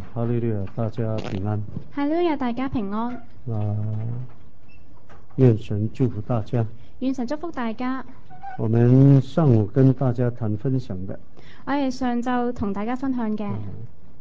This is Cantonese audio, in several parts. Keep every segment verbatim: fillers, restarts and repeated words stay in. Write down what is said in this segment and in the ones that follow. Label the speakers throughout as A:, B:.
A: 哈利路亞，大家平安。
B: 哈利路亞，大家平安。
A: 啊，願神祝福大家。
B: 願神祝福大家。
A: 我們上午跟大家談分享的，
B: 我哋上晝同大家分享嘅，
A: 啊，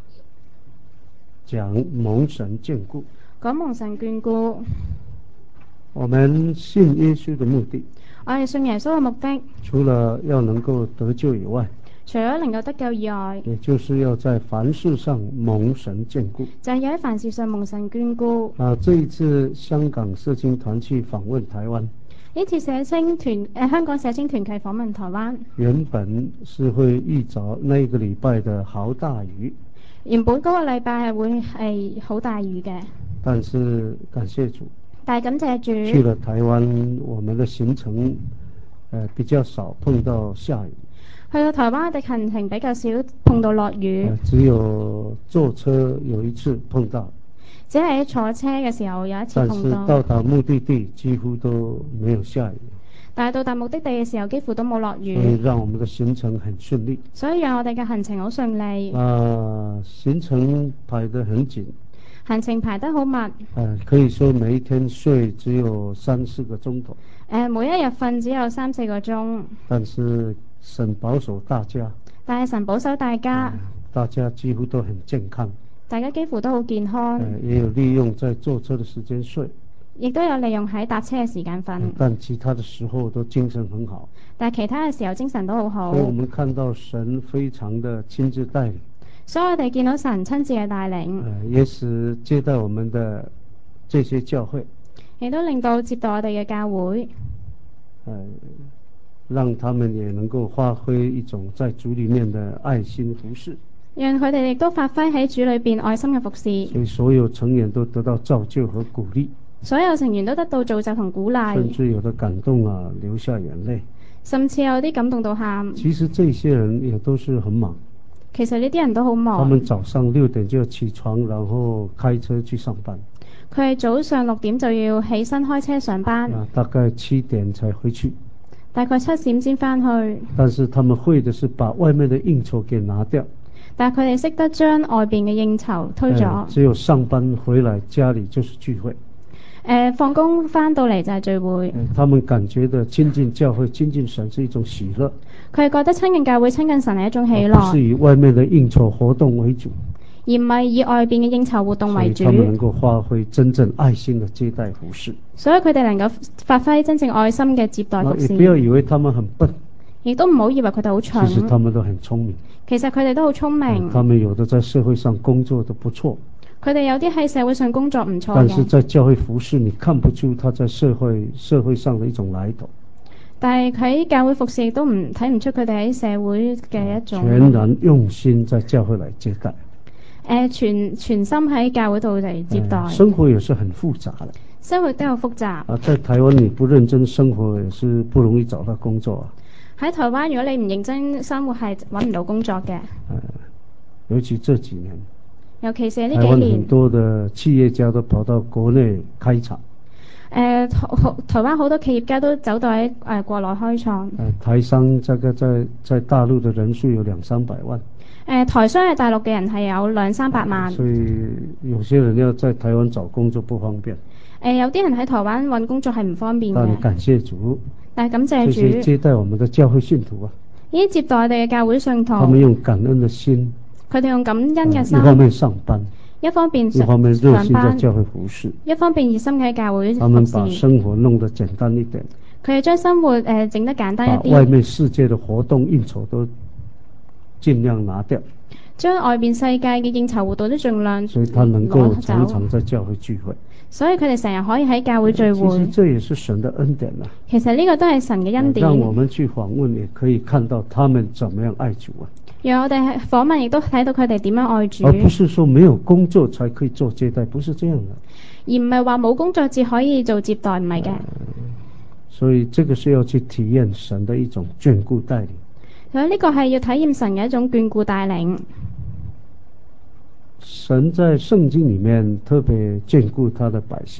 A: 講蒙神眷顧。
B: 講蒙神眷顧。
A: 我們信耶穌的目的，
B: 我哋信耶穌嘅目的，
A: 除了要能夠得救以外，
B: 除咗能夠得救以外，
A: 也就是要在凡事上蒙神眷顧。
B: 就係要喺凡事上蒙神眷顧。
A: 啊，這一次香港社青團去訪問台灣，
B: 呢次社青團誒、呃、香港社青團契訪問台灣，
A: 原本是會遇着那個禮拜的好大雨，
B: 原本嗰個禮拜係會係好大雨嘅，
A: 但是感謝主，
B: 但係感謝主，
A: 去了台灣，我們的行程，呃，比較少碰到下雨。
B: 去到台灣嘅行程比較少碰到落雨，
A: 呃，只有坐車有一次碰到，
B: 只係喺坐車嘅時候有一次
A: 但是
B: 碰到。
A: 到達目的地幾乎都沒有下雨，
B: 但係到達目的地嘅時候幾乎都冇落雨，
A: 所以讓我們的行程很順利。
B: 所以讓我哋嘅行程好順利。
A: 啊，行程排得很緊，
B: 行程排得好密。
A: 呃，可以說每一天睡只有三四個鐘頭。
B: 誒，每一日瞓只有三四個鐘。
A: 但是神保守大家，
B: 但係神保守大家，
A: 呃，大家幾乎都很健康，
B: 大家幾乎都好健康，
A: 呃，也有利用在坐車的時間睡，
B: 亦都有利用喺搭車嘅時間瞓，
A: 呃，但其他的時候都精神很好。
B: 但係其他嘅時候精神都好好。
A: 所以我們看到神非常的親自帶領，
B: 所以我哋見到神親自嘅帶領，
A: 呃，也是接待我們的這些教會，
B: 亦都令到接待我哋嘅教會，
A: 呃，讓他們也能夠發揮一種在主裡面的愛心服事，
B: 讓佢哋亦都發揮喺主裏邊愛心嘅服侍。
A: 所以所有成員都得到造就和鼓勵，
B: 所有成員都得到造就同鼓勵，
A: 甚至有的感動啊，流下眼淚，
B: 甚至有啲感動到喊。
A: 其實這些人也都是很忙，
B: 其實呢啲人都好忙，
A: 他們早上六點就要起床，然後開車去上班，
B: 佢係早上六點就要起身開車上班，
A: 啊，大概七點才回去，
B: 大概七點先返去。
A: 但是他們會的是把外面的應酬給拿掉，
B: 但係佢哋識得將外邊嘅應酬推咗，
A: 呃，只有上班回來家裡就是聚會。
B: 誒，放工返到嚟就係聚會。
A: 呃，他們感覺的親近教會、親近神是一種喜樂，
B: 佢係覺得親近教會、親近神係一種喜樂，
A: 不是以外面的應酬活動為主，
B: 而唔係以外邊嘅應酬活動為主。
A: 所以他們能夠發揮真正愛心的接待服事。
B: 所以佢哋能夠發揮真正愛心嘅接待服事。
A: 也不要以為他們很笨，
B: 亦都唔好以為佢哋好蠢。
A: 其實他們都很聰明。
B: 其實佢哋都好聰明。
A: 呃，他們有的在社會上工作得不錯。
B: 佢哋有啲喺社會上工作唔錯嘅，
A: 但是在教會服事，你看不出他在社會社會上的一種來頭。
B: 但係喺教會服事亦都唔睇唔出佢哋喺社會嘅一種
A: 全然用心在教會來接待。
B: 誒，全全心喺教會度嚟接待。
A: 呃，生活也是很複雜的。
B: 生活都有複雜。
A: 啊，在台灣你不認真生活也是不容易找到工作啊。
B: 喺台灣如果你唔認真生活係揾唔到工作嘅。
A: 呃，尤其這幾年。
B: 尤其是呢幾
A: 台灣
B: 年，
A: 很多的企業家都跑到國內開廠。
B: 誒、呃，台灣好多企業家都走到喺誒、呃、國內開廠。
A: 呃，台商這個在在大陸的人數有兩三百萬。
B: 誒、呃，台商喺大陸嘅人係有兩三百萬。
A: 所以有些人要在台灣找工作不方便。誒、
B: 呃，有啲人喺台灣揾工作係唔方便嘅。
A: 但感謝主。
B: 但係感謝主。
A: 這些接待我們的教會信徒啊。
B: 呢啲接待我哋嘅教會信徒。
A: 他們用感恩的心。
B: 佢哋用感恩嘅心，
A: 一方面上班，
B: 一方面
A: 一方面熱心在教會服事，
B: 一方面熱心喺教會服事。
A: 他們把生活弄得簡單一點，
B: 佢哋將生活誒整得簡單一啲，
A: 把外面世界的活動應酬都盡量拿掉，
B: 將外邊世界嘅應酬活動都盡量攞走。
A: 所以他能夠常常在教會聚會，
B: 所以佢哋成日可以喺教會聚會。
A: 其實這也是神的恩典啦。
B: 其實呢個都係神嘅恩典。
A: 讓我們去訪問，也可以看到他們怎麼樣愛主啊。
B: 讓我哋訪問亦都睇到佢哋點樣愛主，
A: 而不是說沒有工作才可以做接待，不是這樣的。
B: 而唔係話冇工作至可以做接待，唔係嘅。
A: 所以這個是要去體驗神的一種眷顧帶領。
B: 所以呢個係要體驗神嘅一種眷顧帶領。
A: 神在聖經裡面特別眷顧他的百姓。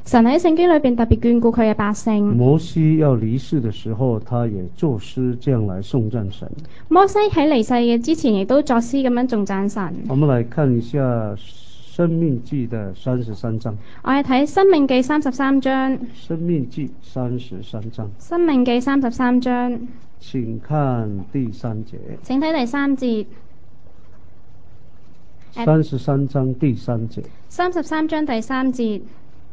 B: 神喺聖經裏邊特別眷顧佢嘅百姓。
A: 摩西要離世的時候，他也作詩這樣來頌讚神。
B: 摩西喺離世嘅之前，亦都作詩咁樣頌讚神。
A: 我們來看一下申命記的三十三章。
B: 我哋睇申命記三十三章。
A: 申命記三十三章。
B: 申命記三十三章。
A: 請看第三節。
B: 請睇第三節。
A: 三十三章第三節。
B: 三十三章第三節。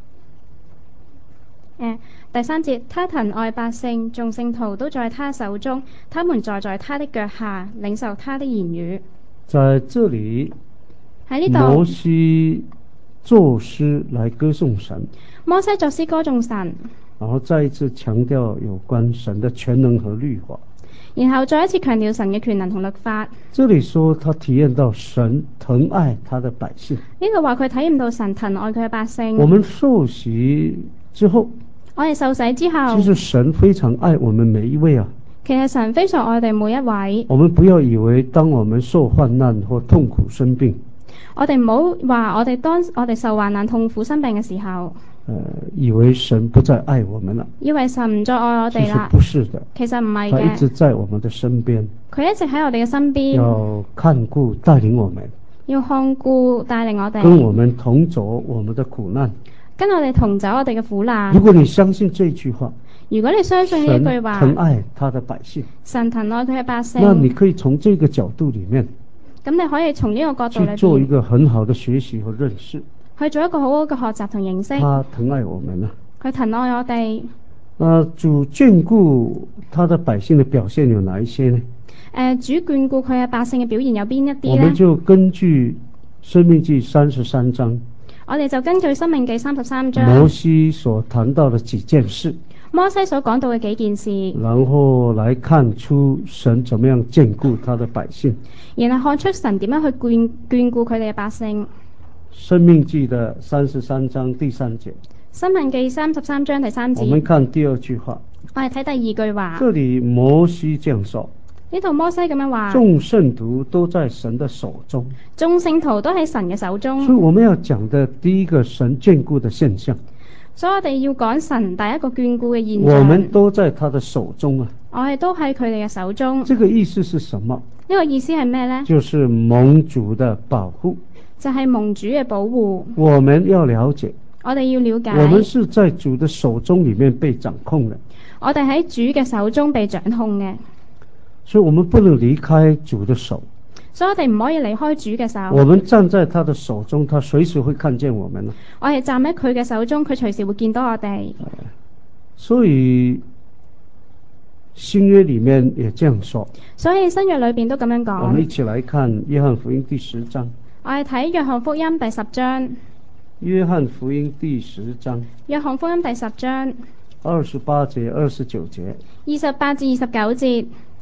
B: 誒，第三節，他疼愛百姓，眾聖徒都在他手中，他們坐在他的腳下，領受他的言語。
A: 在這裡，
B: 喺呢度，
A: 摩西作詩來歌頌神。
B: 摩西作詩歌頌神，
A: 然後再一次強調有關神的全能和律法。
B: 然後再一次強調神嘅權能同律法。
A: 這裡說他體驗到神疼愛他的百姓。
B: 呢度話佢體驗到神疼愛佢嘅百姓。
A: 我們受洗之後，
B: 我哋受洗之後，
A: 其實神非常愛我們每一位啊。
B: 其實神非常愛我哋每一位。
A: 我們不要以為當我們受患難或痛苦生病，
B: 我哋唔好話我哋當我哋受患難痛苦生病嘅時候，
A: 呃，以為神不再愛我們了。
B: 以為神唔再愛我哋啦。
A: 其實不是的。
B: 其實唔係
A: 他一直
B: 嘅。
A: 在我們的身邊，
B: 佢一直喺我哋嘅身邊，
A: 要看顧帶領我們，
B: 要看顧帶領我哋，
A: 跟我們同走我們的苦難。
B: 跟我哋同走我哋嘅苦難。
A: 如果你相信這句話，
B: 如果你相信呢一句話，
A: 神疼愛他的百姓，
B: 神疼愛佢嘅百姓，
A: 那你可以從這個角度裏面，
B: 咁你可以從呢個角度裏
A: 去做一
B: 邊
A: 個很好的學習和認識。
B: 去做一個好好嘅學習同認識。
A: 他疼愛我們啊，
B: 佢疼愛我哋。
A: 那主眷顧他的百姓的表現有哪一些呢？
B: 誒，主眷顧佢嘅百姓嘅表現有邊一啲呢？
A: 我們就根據申命記三十三章，
B: 我哋就根據申命記三十三章，
A: 摩西所談到的幾件事，
B: 摩西所講到嘅幾件事，
A: 然後來看出神怎麼樣眷顧他的百姓。
B: 然後看出神點樣去眷眷顧佢哋嘅百姓。
A: 申命記的三十三章第三節，
B: 申命記三十三章第三節。
A: 我們看第二句話。
B: 我哋睇第二句話。
A: 這裡摩西這樣說，
B: 呢度摩西咁樣話，
A: 眾聖徒都在神的手中。
B: 眾聖徒都喺神嘅手中。
A: 所以我們要講的第一個神眷顧的現象，
B: 所以我哋要講神第一個眷顧嘅現象。
A: 我們都在他的手中啊。
B: 我哋都喺佢哋嘅手中。
A: 這個意思是什麼？
B: 呢個意思係咩呢？
A: 就是蒙主的保護。
B: 就係蒙主嘅保護。
A: 我們要了解，
B: 我哋要了解，
A: 我們是在主的手中裡面被掌控的。
B: 我哋喺主嘅手中被掌控嘅。
A: 所以我們不能離開主的手。
B: 所以我哋唔可以離開主嘅手。
A: 我們站在他的手中，他隨時會看見我們。
B: 我哋站喺佢嘅手中，佢隨時會見到我哋。
A: 所以新約裡面也這樣說。
B: 所以新約裏邊都咁樣講。
A: 我們一起來看約翰福音第十章。
B: 我哋睇約翰福音第十章。
A: 約翰福音第十章。
B: 約翰福音第十章。
A: 二十八節、二十九節。
B: 二十八至二十九節。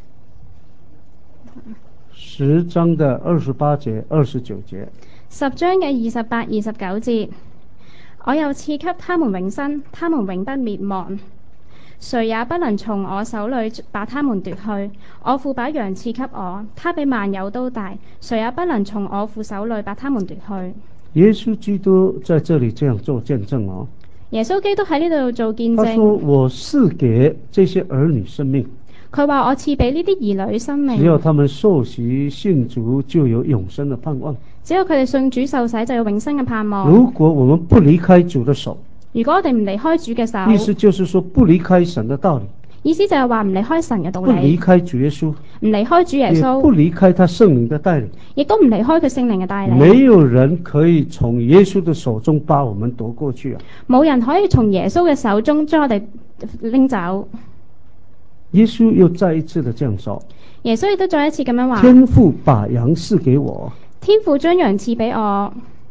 A: 十章的二十八節、二十九節。
B: 十章嘅二十八、二十九節。我又賜給他們永生，他們永不滅亡，誰也不能從我手裏把他們奪去。我父把羊賜給我，他比萬有都大，誰也不能從我父手裏把他們奪去。
A: 耶穌基督在這裡這樣做見證哦。
B: 耶穌基督喺呢度做見證。
A: 他說：我賜給這些兒女生命。
B: 佢話我賜俾呢啲兒女生命。
A: 只要他們受洗信主，就有永生的盼望。
B: 只要佢哋信主受洗，就有永生嘅盼望。
A: 如果我們不離開主的手，
B: 如果我哋唔離開主嘅手，
A: 意思就是說不離開神的道理。
B: 意思就係話唔離開神嘅道理，
A: 不離開主耶穌，
B: 唔離開主耶穌，
A: 也不離開他聖靈的帶領，
B: 亦都唔離開佢聖靈嘅帶領。
A: 沒有人可以從耶穌的手中把我們奪過去啊！
B: 冇人可以從耶穌嘅手中將我哋拎走。
A: 耶穌又再一次的這樣說，
B: 耶穌亦都再一次咁樣話：
A: 天父把羊賜給我，
B: 天父將羊賜俾我，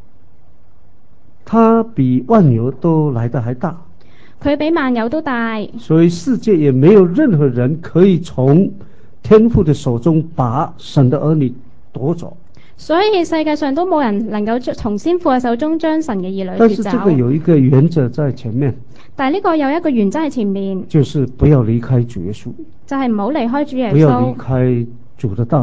A: 他比萬有都來得還大，
B: 佢比萬有都大，
A: 所以世界也沒有任何人可以從天父的手中把神的兒女奪走。
B: 所以世界上都冇人能夠從天父嘅手中將神嘅兒女奪走。
A: 但是這個有一個原則在前面，
B: 但係呢個有一個原則喺前面，
A: 就是不要離開主耶穌，
B: 就係唔好離開主耶穌，
A: 不要離開主的道理，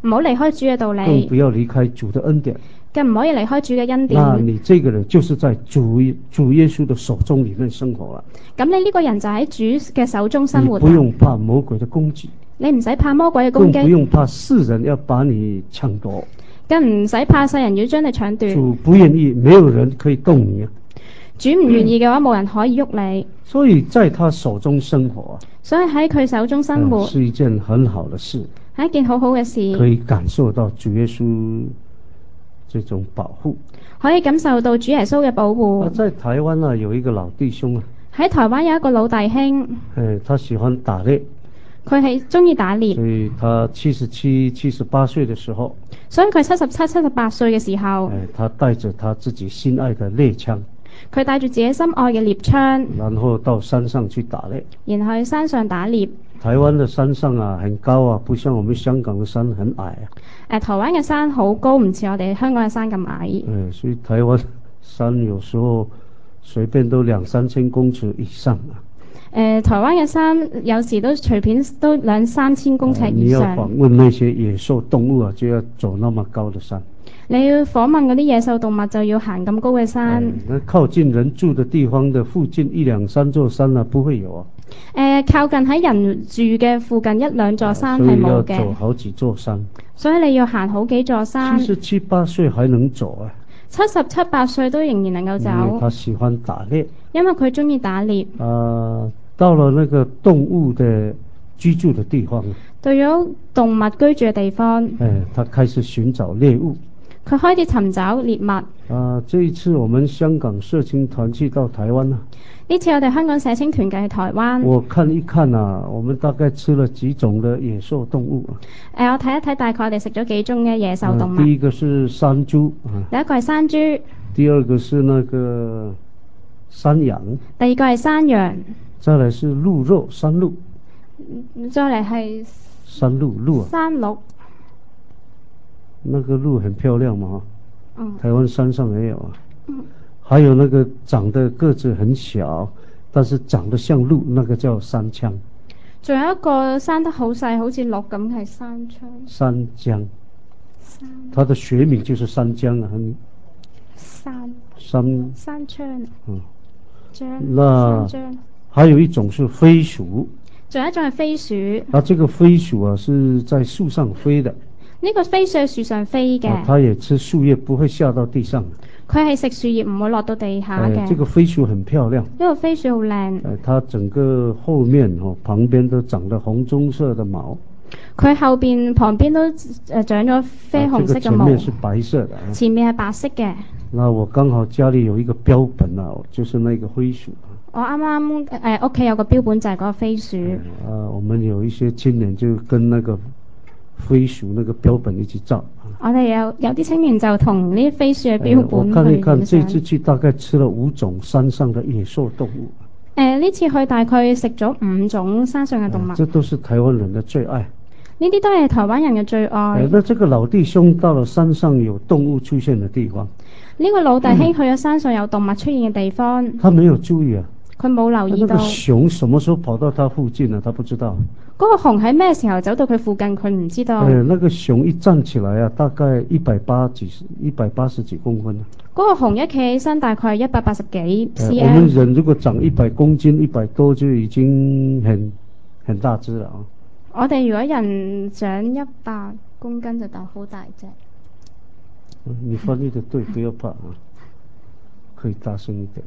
B: 唔好離開主嘅道
A: 更
B: 理，
A: 不要離開主的恩典。
B: 更唔可以離開主嘅恩
A: 那
B: 典。
A: 你這個人就是在主主耶穌的手中裏面生活了。
B: 咁你呢個人就喺主嘅手中生活啦。
A: 你不用怕魔鬼的攻擊，
B: 你唔使怕魔鬼嘅攻擊，
A: 更不用怕世人要把你搶奪，
B: 更唔使怕世人要將你搶奪。
A: 主不願意，沒有人可以動你啊。
B: 主唔願意嘅話，冇人可以喐你。
A: 所以在他手中生活啊，
B: 所以喺佢手中生活，
A: 呃是一件很好的事，
B: 係一件好好嘅事，
A: 可以感受到主耶穌這種保護。
B: 可以感受到主耶穌嘅保護。
A: 啊，在台灣啊，有一個老弟兄啊，
B: 喺台灣有一個老弟兄，
A: 誒，他喜歡打獵，
B: 佢係中意打獵，
A: 所以他七十七、七十八歲的時候，
B: 所以佢七十七、七十八歲嘅時候，
A: 誒，他帶着他自己心愛的獵槍，
B: 佢帶住自己心愛嘅獵槍，
A: 然後到山上去打獵。
B: 然後去山上打獵。
A: 台灣的山上啊，很高啊，不像我們香港的山很矮啊。
B: 誒，台灣嘅山好高，唔似我哋香港嘅山咁矮。
A: 嗯，所以台灣山有時候隨便都兩三千公尺以上啊。
B: 誒，台灣嘅山有時都隨便都兩三千公尺以上。
A: 你要訪問那些野獸動物啊，就要走那麼高的山。
B: 你要訪問嗰啲野獸動物，就要行咁高嘅山。
A: 嗯，那靠近人住的地方的附近一兩三座山啊，不會有啊。
B: 誒，靠近喺人住嘅附近一兩座山係冇
A: 所以要
B: 嘅，
A: 走好幾座山。
B: 所以你要行好幾座山。
A: 七十七八歲還能走啊？
B: 七十七八歲都仍然能夠
A: 因為
B: 走，
A: 他喜歡打獵。
B: 因為佢中意打獵。
A: 啊，到了那個動物的居住的地方，
B: 對咗動物居住嘅地方，
A: 哎，他開始尋找獵物。
B: 佢開始尋找獵物。
A: 啊，這一次我們香港社青團去到台灣啊，
B: 呢次我哋香港社青團嘅去台灣。
A: 我看一看啊，我們大概吃了幾種的野獸動物啊。
B: 誒，我睇一睇，大概我哋食咗幾種嘅野獸動物。
A: 啊，第一個是山豬啊，
B: 第一個係山豬，
A: 第二個是那個山羊，
B: 第二個係山羊，
A: 再來是鹿肉，山鹿，
B: 再嚟係
A: 山鹿鹿啊，
B: 山鹿。
A: 那個鹿很漂亮嘛，
B: 嗯
A: 台灣山上也有啊。
B: 嗯，
A: 還有那個長得個子很小，但是長得像鹿，那個叫山羌。
B: 仲有一個生得好細，好似鹿咁，係山羌。
A: 山羌，
B: 山
A: 它的學名就是山羌啊。
B: 山
A: 山
B: 山羌。
A: 嗯，
B: 羌。
A: 那
B: 山羌。
A: 還有一種是飛鼠。
B: 仲有一種係飛鼠。
A: 啊，這個飛鼠啊是在樹上飛的。
B: 呢個飛鼠喺樹上飛嘅。
A: 啊，它也吃樹葉，不會下到地上。
B: 佢係食樹葉，唔會落到地下嘅。
A: 哎，這個飛鼠很漂亮。
B: 呢個飛鼠好靚。
A: 哎，它整個後面哦，旁邊都長了紅棕色的毛。
B: 佢後邊旁邊都誒長咗啡紅色嘅毛。
A: 啊，這個前面是白色的。
B: 前面係白色嘅。
A: 那我剛好家裏有一個標本啊，就是那個飛鼠。
B: 我啱啱誒屋企有個標本就係嗰個飛鼠。
A: 啊，我們有一些青年就跟那個飛鼠那個標本一起照。
B: 我哋有有啲青年就同呢啲飛鼠嘅標本去影相。
A: 我看一看，這次去大概吃了五種山上的野獸動物。
B: 誒，呢次去大概食咗五種山上嘅動物。
A: 這都是台灣人的最愛。
B: 呢啲都係台灣人嘅最愛。
A: 那這個老弟兄到了山上有動物出現的地方，
B: 呢個老弟兄去咗山上有動物出現嘅地方。
A: 他沒有注意啊。
B: 佢冇留意到。
A: 那個熊什麼時候跑到他附近呢？他不知道。
B: 嗰個熊喺咩時候走到佢附近？佢唔知道。
A: 誒，那個熊一站起來啊，大概一百八幾十、一百八十幾公分。
B: 嗰個熊一企起身，大概係一百八十幾 cm。
A: 我們人如果長一百公斤、一百多就已經很很大隻了啊。
B: 我哋如果人長一百公斤就大好大隻。
A: 你翻譯得對，不要怕啊，可以大聲一點。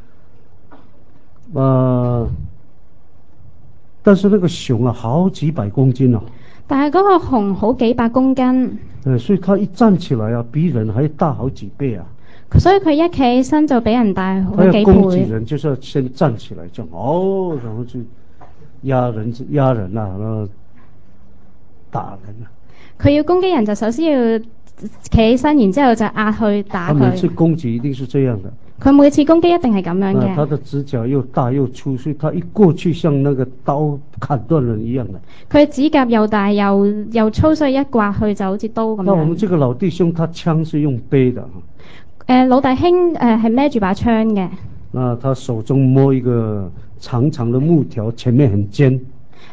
A: 啊，但是那個熊啊，好幾百公斤啊。
B: 但係嗰個熊好幾百公斤。
A: 誒，所以它一站起來啊，比人還大好幾倍啊。
B: 所以佢一企起身就比人大好幾倍。
A: 它要攻擊人，就是要先站起來就哦，然後就壓人壓人啊，然後打人啊。佢
B: 要攻擊人就首先要企起身，然之後就壓去打佢。
A: 佢每次攻擊一定是這樣的。
B: 佢每次攻擊一定係咁樣嘅。
A: 他的指甲又大又粗，所以他一過去像那個刀砍斷人一樣的。佢
B: 指甲又大又又粗，所以一刮去就好似刀咁樣。
A: 那我們這個老弟兄，他槍是用背的。誒、
B: 呃，老弟兄誒係孭住把槍嘅。
A: 那他手中摸一個長長的木條，前面很尖。
B: 誒、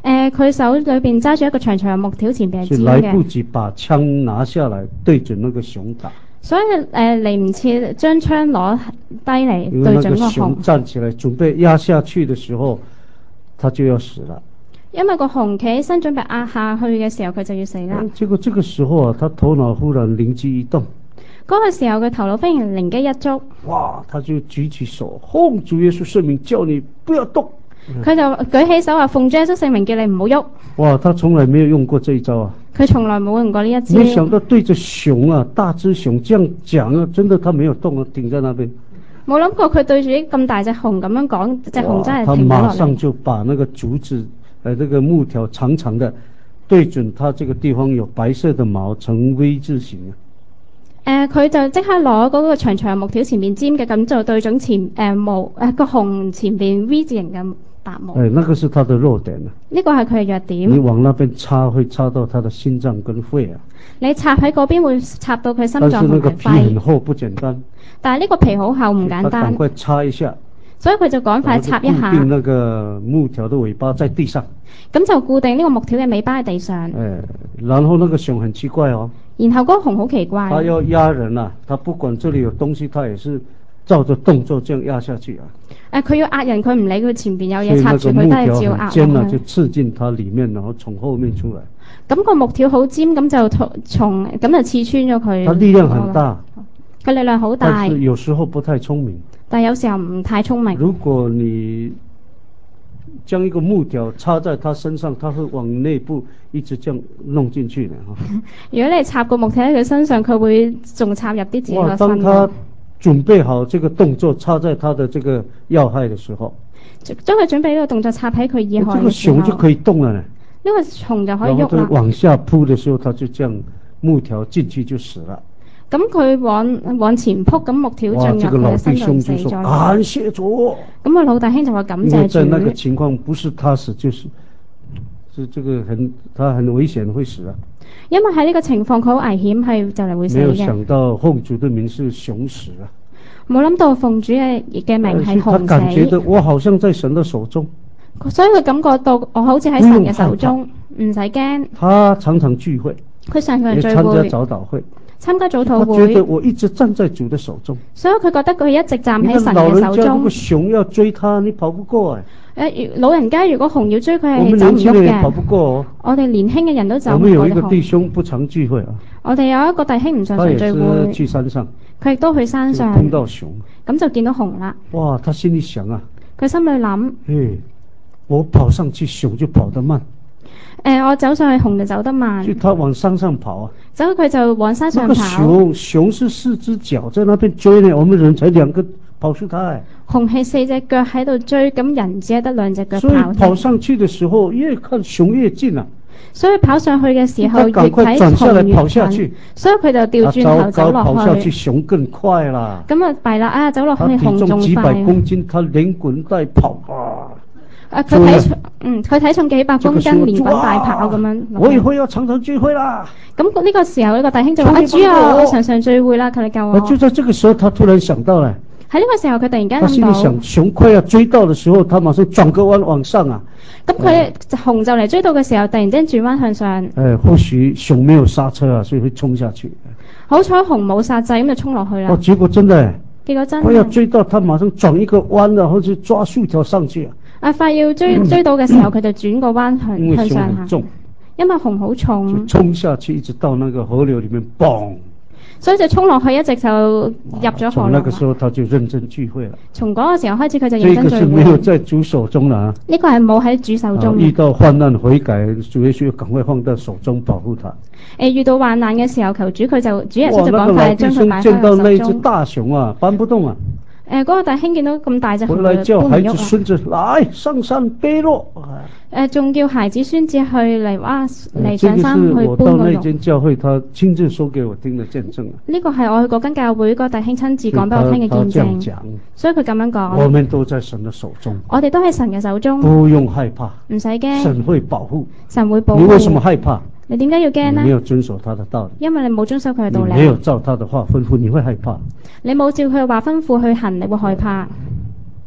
B: 誒，佢手裏邊揸住一個長長嘅木條，前邊係尖
A: 是來不
B: 嘅，
A: 及把槍拿下來對準那個熊打，
B: 所以誒嚟唔切將槍攞低嚟
A: 因為那個
B: 對準個熊
A: 熊。站起來準備壓下去的時候，他就要死了。
B: 因為個熊企起身準備壓下去嘅時候，佢就要死啦。
A: 結果這個時候啊，他頭腦忽然靈機一動。
B: 嗰個時候佢頭腦忽然靈機一觸，
A: 哇！他就舉起手，奉主耶穌聖名叫你不要動。
B: 佢就舉起手話奉主耶穌聖名叫你唔好喐。
A: 哇！他從來沒有用過這一招啊。
B: 佢從來冇用過呢一招。
A: 沒想到對着熊啊，大隻熊這樣講啊，真的他沒有動啊，停在那邊。
B: 冇諗過佢對住啲咁大隻熊咁樣講，隻熊真係停咗落嚟。
A: 他馬上就把那個竹子，呃，這個木條長長的，對準他這個地方有白色的毛，呈 V 字形啊。
B: 誒，佢、呃、就即刻攞嗰個長長木條前面尖嘅，咁就對準前誒毛誒個熊前邊 V 字形嘅白毛。誒、
A: 哎，那個是他的弱點啊。
B: 呢個係佢嘅弱點。
A: 你往那邊插，會插到他的心臟跟肺啊。
B: 你插喺嗰邊會插到佢心臟同埋肺。
A: 但是那個皮很厚，不簡單。
B: 但係呢個皮好厚，唔簡單。
A: 他趕快插一下。
B: 所以佢就趕快插一下。
A: 固定那個木條的尾巴在地上。
B: 咁就固定呢個木條嘅尾巴喺地上。
A: 誒、哎，然後那個熊很奇怪哦。
B: 然後嗰個熊好奇怪。
A: 他要壓人啊，他不管這裡有東西，他也是照着動作這樣壓下去啊。誒、
B: 呃，佢要壓人，佢唔理佢前邊有嘢插住，佢都係照壓落去。
A: 尖啊，就刺進它裡面，然後從後面出來。
B: 咁、個木條好尖，咁就從從咁就刺穿咗佢。
A: 它力量很大。
B: 佢力量好大。
A: 但是有時候不太聰明。
B: 但有時候唔太聰明。
A: 如果你將一個木條插在他身上，他會往內部一直這樣弄進去的哈。
B: 如果你插個木條喺佢身上，佢會仲插入啲自己個身。
A: 當他準備好這個動作插在他的這個要害的時候，
B: 將佢準備呢個動作插喺佢要害嘅時候，
A: 這個熊就可以動了呢。呢
B: 個熊就可以喐啦。
A: 然後往下撲的時候，他就這樣木條進去就死了。
B: 咁佢往往前撲，咁木條進入佢嘅身就死咗啦。
A: 感謝主。
B: 咁個老弟兄就話感謝主。因為
A: 在那個情況，不是他死，就是是這個很他很危險會死啊。
B: 因為喺呢個情況，佢好危險，係就嚟會死嘅。
A: 沒有想到奉主的名是熊死啊！
B: 冇諗到奉主嘅嘅名係熊死。
A: 他感覺到我好像在神的手中，
B: 所以佢感覺到我好似喺神嘅手中，唔使驚。
A: 他常常聚會，
B: 佢常常聚會，
A: 參加早禱會。
B: 參加早禱會，
A: 他覺得我一直站在主的手中，
B: 所以佢覺得佢一直站喺神嘅手中。
A: 老人家如果熊要追他，你跑不過誒。
B: 誒，老人家如果熊要追佢係走唔喐嘅。
A: 我們年輕人跑不過哦。
B: 我哋年輕嘅人都走唔過。
A: 我們有一個弟兄不常聚會啊。
B: 我哋有一個弟兄唔常常聚會。
A: 他也是去山上。
B: 佢亦都去山上。
A: 碰到熊。
B: 咁就見到熊啦。
A: 哇！他心裏想啊。
B: 佢心裏諗。
A: 誒，我跑上去，熊就跑得慢。
B: 誒、呃，我走上去，熊就走得慢。
A: 就他往山上跑啊。
B: 走佢就往山上跑。
A: 那個熊，熊是四隻腳在那邊追呢，我們人才兩個跑出它誒。
B: 熊係四隻腳喺度追，咁人只係得兩隻腳跑。
A: 所以跑上去的時候，越看熊越近啊。
B: 所以跑上去嘅時候，越睇熊越近。所以佢就掉轉頭走落去。跑下去，
A: 熊更快啦。
B: 咁啊弊啦啊，走落去熊仲快。他體重幾百公斤，
A: 他連滾帶跑啊。
B: 啊！佢體重，嗯，佢體重幾百公斤，連滾帶跑咁樣。
A: 我以後要常常聚會啦。咁
B: 呢個時候，呢、這個弟兄就話：啊主啊，我常常聚會啦，求你救我。
A: 就在這個時候，他突然想到咧。
B: 喺呢個時候，佢突然間諗到。他心裡想，熊快要追到的時候，他馬上轉個彎往上啊。咁佢熊就嚟追到嘅時候，突然間轉彎向上。誒、
A: 哎，或許熊沒有剎車啊，所以會衝下去。
B: 好彩熊冇剎掣，咁就衝落去啦。
A: 哦，結果真的。
B: 結果真。
A: 快要追到，他馬上轉一個彎，然後就抓樹條上去啊。
B: 啊！快要追追到嘅時候，佢、嗯、就轉個彎向向上行。因為熊好重，
A: 衝下去一直到那個河流裡面，嘣！
B: 所以就衝落去，一直就入咗河。從
A: 那個時候，他就認真聚會了。從
B: 嗰個時候開始，佢就認真聚會。
A: 這個是沒有在主手中啦。
B: 呢個係冇喺主手中。
A: 遇到患難悔改，主耶穌趕快放到手中保護他。
B: 誒，遇到患難嘅時候，求主佢就主耶穌就趕快將佢擺喺手中。
A: 見到那隻大熊啊，搬不動啊！
B: 誒、呃，嗰、那個弟兄見到咁大隻熊，
A: 回來叫孩子孫子來上山背簍。誒、
B: 呃，仲叫孩子孫子去嚟哇嚟上山去搬個簍。
A: 我到那間教會，他親自說給我聽的見證。
B: 呢個係我去嗰間教會個弟兄親自講俾我聽嘅見證。所以佢咁樣講。
A: 我們都在神的手中。
B: 我哋都喺神嘅手中。
A: 不用害怕。
B: 唔使驚。
A: 神會保護。
B: 神會保護。
A: 你為什麼害怕？
B: 你點解要驚呢？
A: 你沒有遵守他的道理。
B: 因為你冇遵守佢嘅道理。
A: 你沒有照他的話吩咐，你會害怕。
B: 你冇照佢嘅話吩咐去行，你會害怕。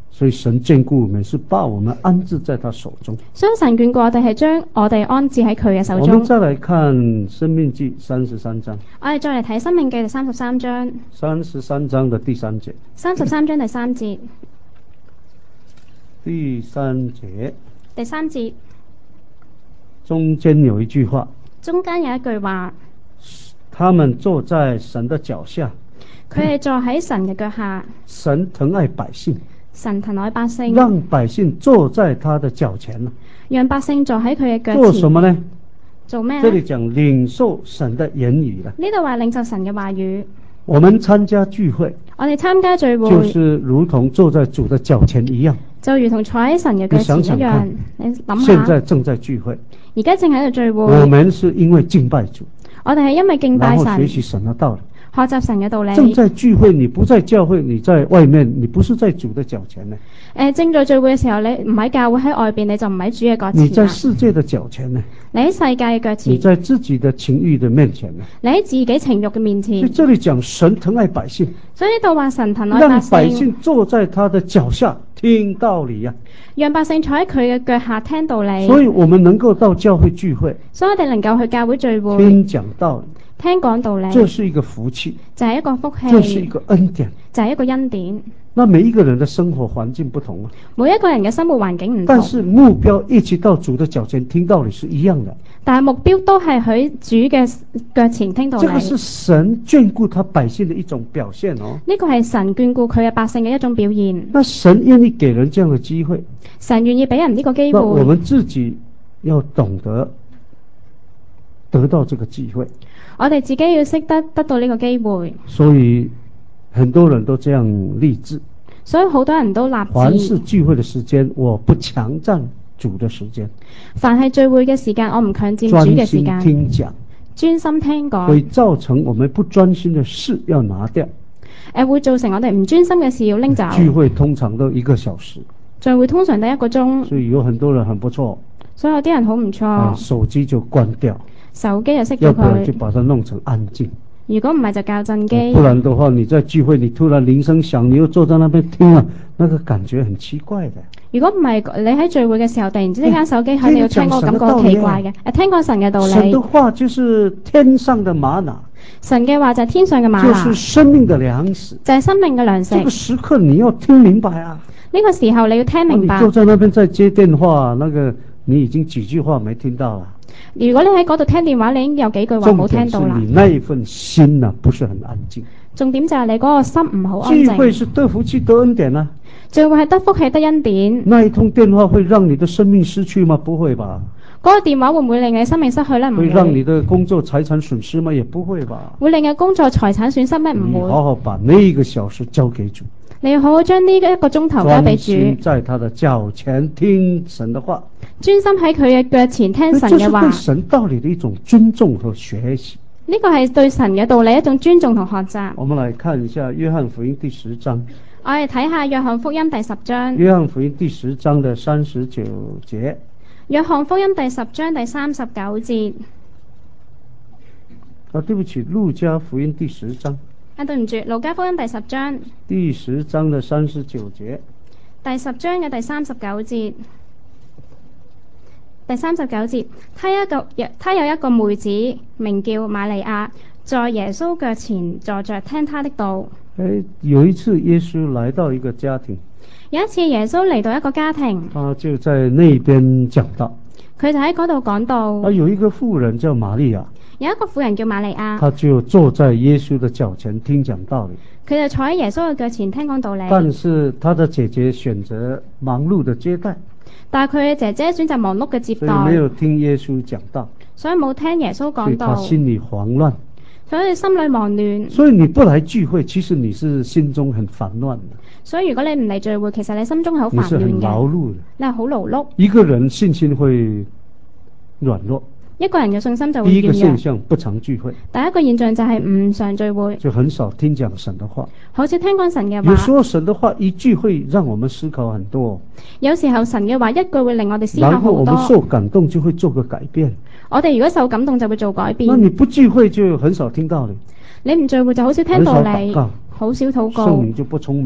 A: 所以神眷顧我們是把我們安置在他手中。
B: 所以神眷顧我哋係將我哋安置喺佢嘅手中。
A: 我們再來看《申命記》三十三章。
B: 我哋再嚟睇《申命記》第三十三章。
A: 三十三章的第三節。
B: 三十三章第三節。
A: 第三節。
B: 第三節。
A: 中間有一句話。
B: 中間有一句話。
A: 他們坐在神的腳下。
B: 佢哋坐喺神嘅腳下。
A: 神疼愛百姓。
B: 神疼愛百姓，
A: 讓百姓坐在他的腳前，
B: 讓百姓坐喺佢嘅腳前。
A: 做什麼呢？
B: 做咩？
A: 這裏講領受神的言語啦。
B: 呢度話領受神嘅話語。
A: 我們參加聚會，
B: 我哋參加聚會，
A: 就是如同坐在主的腳前一樣，
B: 就如同坐喺神嘅腳前一樣。你諗下，
A: 現在正在聚會，
B: 而家正喺度聚會。
A: 我們是因為敬拜主，
B: 我哋係因為敬拜神，
A: 然後學習神的道理。
B: 學習神嘅道理。
A: 正在聚會，你不在教會，你在外面，你不是在主的腳前呢？
B: 誒，正在聚會嘅時候，你唔喺教會，喺外邊，你就唔喺主嘅腳前。
A: 你在世界的腳前呢？
B: 你喺世界嘅腳前。
A: 你在自己的情欲的面前呢？
B: 你喺自己情欲嘅面前。
A: 所以這裏講神疼愛百姓，
B: 所以呢度話神疼愛百姓，
A: 讓百姓坐在他的腳下聽道理啊，
B: 讓百姓坐喺佢嘅腳下聽道理。
A: 所以我們能夠到教會聚會，
B: 所以我哋能夠去教會聚會，
A: 聽講道理，
B: 聽講道理，
A: 這是一個福氣，
B: 就係一個福氣，
A: 這是一個恩典，
B: 就係一個恩典。
A: 那每一個人的生活環境不同啊，
B: 每一個人嘅生活環境唔同，
A: 但是目標一起到主的腳前聽道理是一樣的。
B: 但係目標都係喺主嘅腳前聽道理。
A: 這個是神眷顧他百姓的一種表現哦。
B: 呢個係神眷顧佢嘅百姓嘅一種表現。
A: 那神願意給人這樣的機會，
B: 神願意俾人呢個機會。
A: 那我們自己要懂得得到這個機會。
B: 我哋自己要識得得到呢個機會。
A: 所以很多人都這樣立志。
B: 所以好多人都立志。
A: 凡是聚會的時間，我不強佔主的時間。
B: 凡係聚會嘅時間，我唔強佔主嘅時間。
A: 專心聽講，
B: 專心聽講。
A: 會造成我們不專心的事要拿掉。
B: 誒，會造成我哋唔專心嘅事要拎走。
A: 聚會通常都一個小時。
B: 聚會通常得一個鐘。
A: 所以有很多人很不錯。
B: 所以有啲人好唔錯。
A: 啊，手機就關掉。
B: 手機就熄咗佢。
A: 要不然就把它弄成安靜。
B: 如果唔係就校震機。
A: 不然的話，你在聚會，你突然鈴聲響，你又坐在那邊聽啊，那個感覺很奇怪的。如果唔係你喺聚會嘅時候，突然之間手機響，你要聽個感覺好奇怪嘅。誒，聽過神嘅道理。神的話就是天上的嗎哪。神嘅話就係天上嘅嗎哪。就是生命的糧食。就係生命嘅糧食。這個時刻你要聽明白啊。呢個時候你要聽明白。你坐在那邊在接電話，那個你已經幾句話沒聽到啦。如果你喺嗰度聽電話，你已經有幾句話冇聽到啦。重點是你那一份心啊，不是很安靜。重點就係你嗰個心唔好安靜。聚會是得福氣得恩典啊。聚會係得福氣得恩典。那一通電話會讓你的生命失去嗎？不會吧。嗰個電話會唔會令你生命失去呢？唔會。會讓你的工作財產損失嗎？也不會吧。會令你工作財產損失咩？唔會。你好好把那一個小時交給主。你要好好將呢一個鐘頭交俾主。專心在他的腳前聽神的話。專心喺佢嘅腳前聽神嘅話。這是對神道理的一種尊重和學習。呢個係對神嘅道理一種尊重同學習。我們來看一下約翰福音第十章。我哋睇下約翰福音第十章。約翰福音第十章的三十九節。約翰福音第十章第三十九節。啊，對不起，路加福音第十章。啊，對唔住，路加福音第十章。第十章的三十九節。第十章嘅第三十九節。第三十九節，他一個，他有一個妹子名叫瑪利亞，在耶穌腳前坐着聽他的道。誒，有一次耶穌來到一個家庭。有一次耶穌嚟到一個家庭。他就在那邊講道。佢就喺嗰度講道。啊，有一個婦人叫瑪利亞。有一個婦人叫瑪利亞。他就坐在耶穌的腳前聽講道理。佢就坐喺耶穌嘅腳前聽講道理。但是他的姐姐選擇忙碌的接待。但係佢嘅姐姐選擇忙碌嘅接待，所以沒有聽耶穌講道，所以冇聽耶穌講道，所以他心裏慌亂，所以心裏忙亂。所以你不來聚會，其實你是心中很煩亂的。所以如果你唔嚟聚會，其實你心中係好煩亂嘅，你是很勞碌嘅，你係好勞碌。一個人信心會軟弱。一個人嘅信心就會軟弱。第一個現象不常聚會。第一個現象就係唔常聚會，就很少聽講神的話，好少聽講神嘅話。有時候神的話一句會讓我們思考很多。有時候神嘅話一句會令我哋思考好多。然後我們受感動就會做個改變。我哋如果受感動就會做改變。那你不聚會就很少聽道理。你唔聚會就好少聽道理，好少禱告，聖靈就不充滿。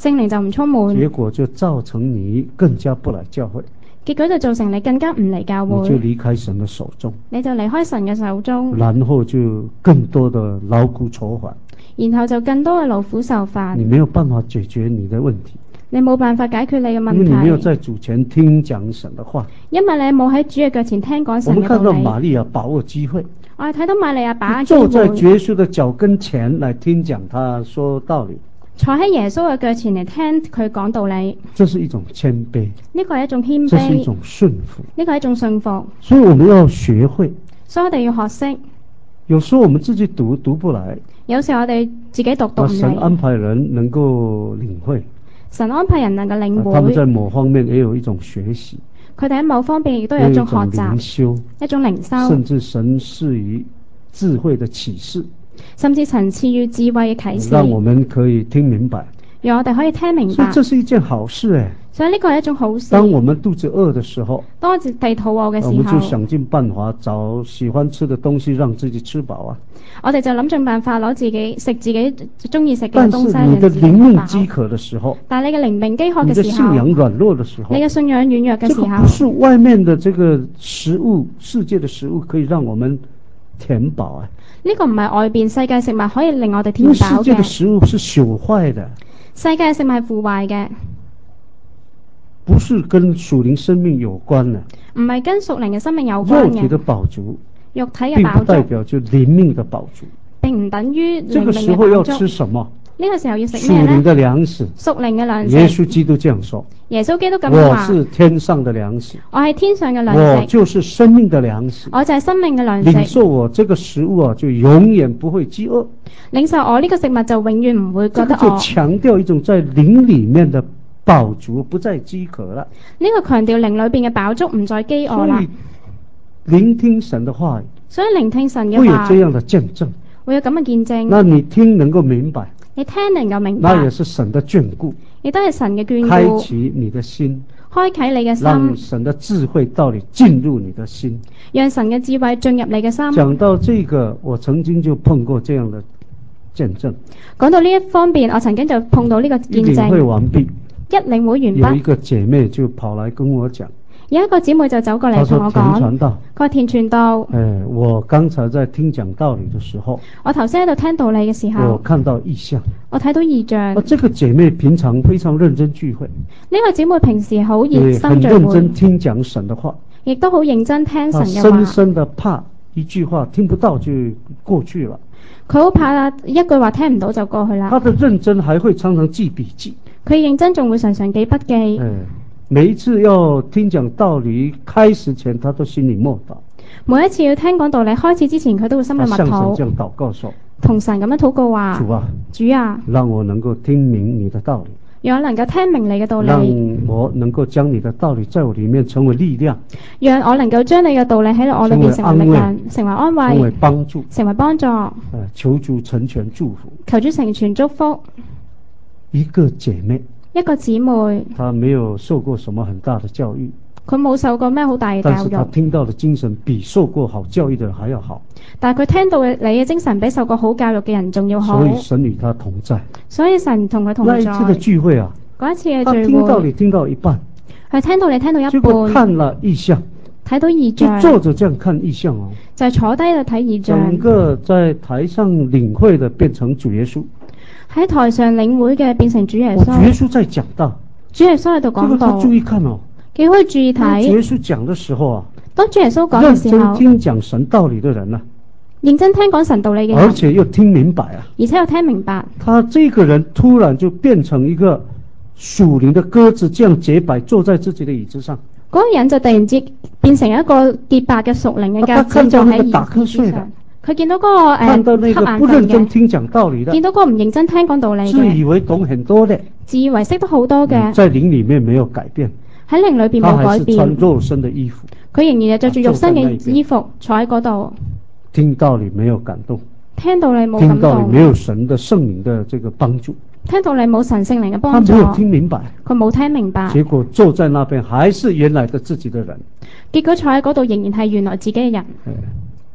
B: 聖靈就唔充滿，
A: 結果就造成你更加不來教會。
B: 結果就造成你更加唔嚟教會，
A: 你就離開神嘅手中，
B: 你就離開神嘅手中，
A: 然後就更多的勞苦愁煩，
B: 然後就更多嘅勞苦受煩，
A: 你沒有辦法解決你的問題，
B: 你冇辦法解決你嘅問題，
A: 因為你沒有在主前聽講神的話，
B: 因為你冇喺主嘅腳前聽講神嘅道理。
A: 我們看到瑪利亞把握機會，
B: 我哋睇到瑪利亞把握機會，
A: 坐在耶穌的腳跟前來聽講他說道理，
B: 坐喺耶穌嘅腳前嚟聽佢講道理，
A: 這是一種謙卑，
B: 呢個係一種謙卑，
A: 這是一種順服，
B: 呢個係一種順服。
A: 所以我們要學會，
B: 所以我哋要學識。
A: 有時候我們自己讀讀不來，
B: 有時候我哋自己讀讀唔嚟，
A: 神安排人能夠領會，
B: 神安排人能夠領會，
A: 他們在某方面也有一種學習，
B: 佢哋喺某方面亦都有一種學習，一種靈修，
A: 甚至神賜予智慧的啟示，
B: 甚至神賜予智慧嘅啟示，
A: 讓我們可以聽明白，
B: 讓我哋可以聽明白。
A: 所以這是一件好事誒。
B: 所以呢個係一種好事。
A: 當我們肚子餓的時候，
B: 當我哋肚餓嘅時候，
A: 我們就想盡辦法找喜歡吃的東西讓自己吃飽啊。
B: 我哋就諗盡辦法攞自己食自己中意食嘅東西。
A: 但是你的靈命飢渴的時候，
B: 但係你嘅靈命飢渴嘅時候，
A: 你的信仰軟弱的時候，
B: 你嘅信仰軟弱嘅時候，
A: 這個不是外面的這個食物，世界的食物可以讓我們填飽啊。
B: 呢個唔係外邊世界食物可以令我哋填飽嘅。
A: 世界的食物是朽壞的，
B: 世界嘅食物係腐壞嘅，
A: 不是跟屬靈生命有關的，
B: 唔係跟屬靈嘅生命有關嘅。
A: 肉體的飽足，
B: 肉體嘅飽足，
A: 並不代表就靈命的飽足，
B: 並唔等於靈命嘅飽足。
A: 這個時候要吃什麼？
B: 呢個時候要食咩呢？
A: 屬靈的糧食，
B: 屬靈嘅糧食。
A: 耶穌基督這樣說，
B: 耶穌基督咁樣話，
A: 我是天上的糧食，
B: 我係天上嘅糧食，
A: 我就是生命的糧食，
B: 我就係生命嘅糧食。
A: 領受我這個食物啊，就永遠不會飢餓。
B: 領受我呢個食物就永遠唔會覺得餓。
A: 這個就強調一種在靈裏面的飽足，不再飢渴了。
B: 呢個強調靈裏邊嘅飽足，唔再飢餓啦。
A: 聆聽神的話，
B: 所以聆聽神嘅話，
A: 會有這樣的見證，
B: 會有咁嘅見證。
A: 那你聽能夠明白，
B: 你聽能夠明白，
A: 那也是神的眷顧，
B: 亦都係神嘅眷顧。
A: 開啟你的心，
B: 開啟你嘅心，
A: 讓神的智慧道理進入你的心，
B: 讓神嘅智慧進入你嘅心。
A: 講到這個，我曾經就碰過這樣的見證。
B: 講到呢一方面，我曾經就碰到呢個見證。
A: 領會完畢，
B: 一領會完畢，
A: 有一個姐妹就跑來跟我講，
B: 有一個姊妹就走過嚟同我講，
A: 田傳道，
B: 佢話田傳道，
A: 哎，我剛才在聽講道理的時候，
B: 我頭先喺度聽道理嘅時候，
A: 我看到異象，
B: 我睇到異象。
A: 啊，這個姐妹平常非常認真聚會，
B: 呢個姊妹平時好熱心聚會，
A: 很認真聽講神的話，
B: 亦都好認真聽神嘅話。
A: 深深的怕一句話聽不到就過去了，
B: 佢好怕一句話聽唔到就過去啦。
A: 他的認真還會常常記筆記，
B: 佢認真仲會常常記筆記。
A: 哎，每一次要聽講道理開始前，他都心裏默禱。
B: 每一次要聽講道理開始之前，佢都會心裏默禱。
A: 向神這樣禱告說：
B: 同神咁樣禱告話：
A: 主啊，
B: 主啊，
A: 讓我能夠聽明你的道理，
B: 讓我能夠聽明你嘅道理，
A: 讓我能夠將你的道理在我裏面成為力量，
B: 讓我能夠將你嘅道理喺我裏面成為力量，成為安慰，
A: 成為幫助，
B: 成為幫助。
A: 求主成全祝福，
B: 求主成全祝福。
A: 一個姐妹，
B: 一個姊妹，
A: 她沒有受過什麼很大的教育，
B: 佢冇受過咩好大嘅教育，
A: 但是她聽到的精神比受過好教育的人還要好。
B: 但係佢聽到嘅你嘅精神比受過好教育嘅人仲要好。
A: 所以神與他同在。
B: 所以神同佢同在。
A: 那一次嘅聚會啊，
B: 嗰一次嘅聚會，
A: 他聽到你聽到一半，
B: 佢聽到你聽到一半，
A: 結果看了異象，
B: 睇到異象，
A: 就坐着這樣看異象哦，
B: 就係坐低度睇異象。
A: 整個在台上領會的變成主耶穌，
B: 喺台上領會嘅變成主耶穌。
A: 主耶穌在講道，
B: 主耶穌喺度講道。
A: 注意看哦，
B: 幾可以注意睇。
A: 主耶穌講的時候啊，
B: 當主耶穌講嘅時候，
A: 認真聽講神道理的人啊，
B: 認真聽講神道理嘅人，
A: 而且又聽明白啊，
B: 而且又聽明白。
A: 他這個人突然就變成一個屬靈的鴿子，這樣潔白坐在自己的椅子上。
B: 嗰個人就突然之變成一個潔白嘅屬靈嘅鴿子，坐喺椅子上。佢見到嗰個誒，
A: 看到那個不認真聽講道理的，
B: 見到嗰個唔認真聽講道理嘅，
A: 自以為懂很多的，
B: 自以為識得好多嘅，
A: 在靈裏面沒有改變，
B: 喺靈裏邊冇改變，他還是
A: 穿肉身的衣服，
B: 佢仍然係着住肉身嘅衣服坐喺嗰度，
A: 聽道理沒有感動，
B: 聽道理冇感動，
A: 聽道理沒有神的聖靈的這個幫助，
B: 聽道理冇神聖靈嘅幫助，
A: 他沒有聽明白，
B: 佢冇聽明白，
A: 結果坐在那邊還是原來的自己的人，
B: 結果坐喺嗰度仍然係原來自己嘅人。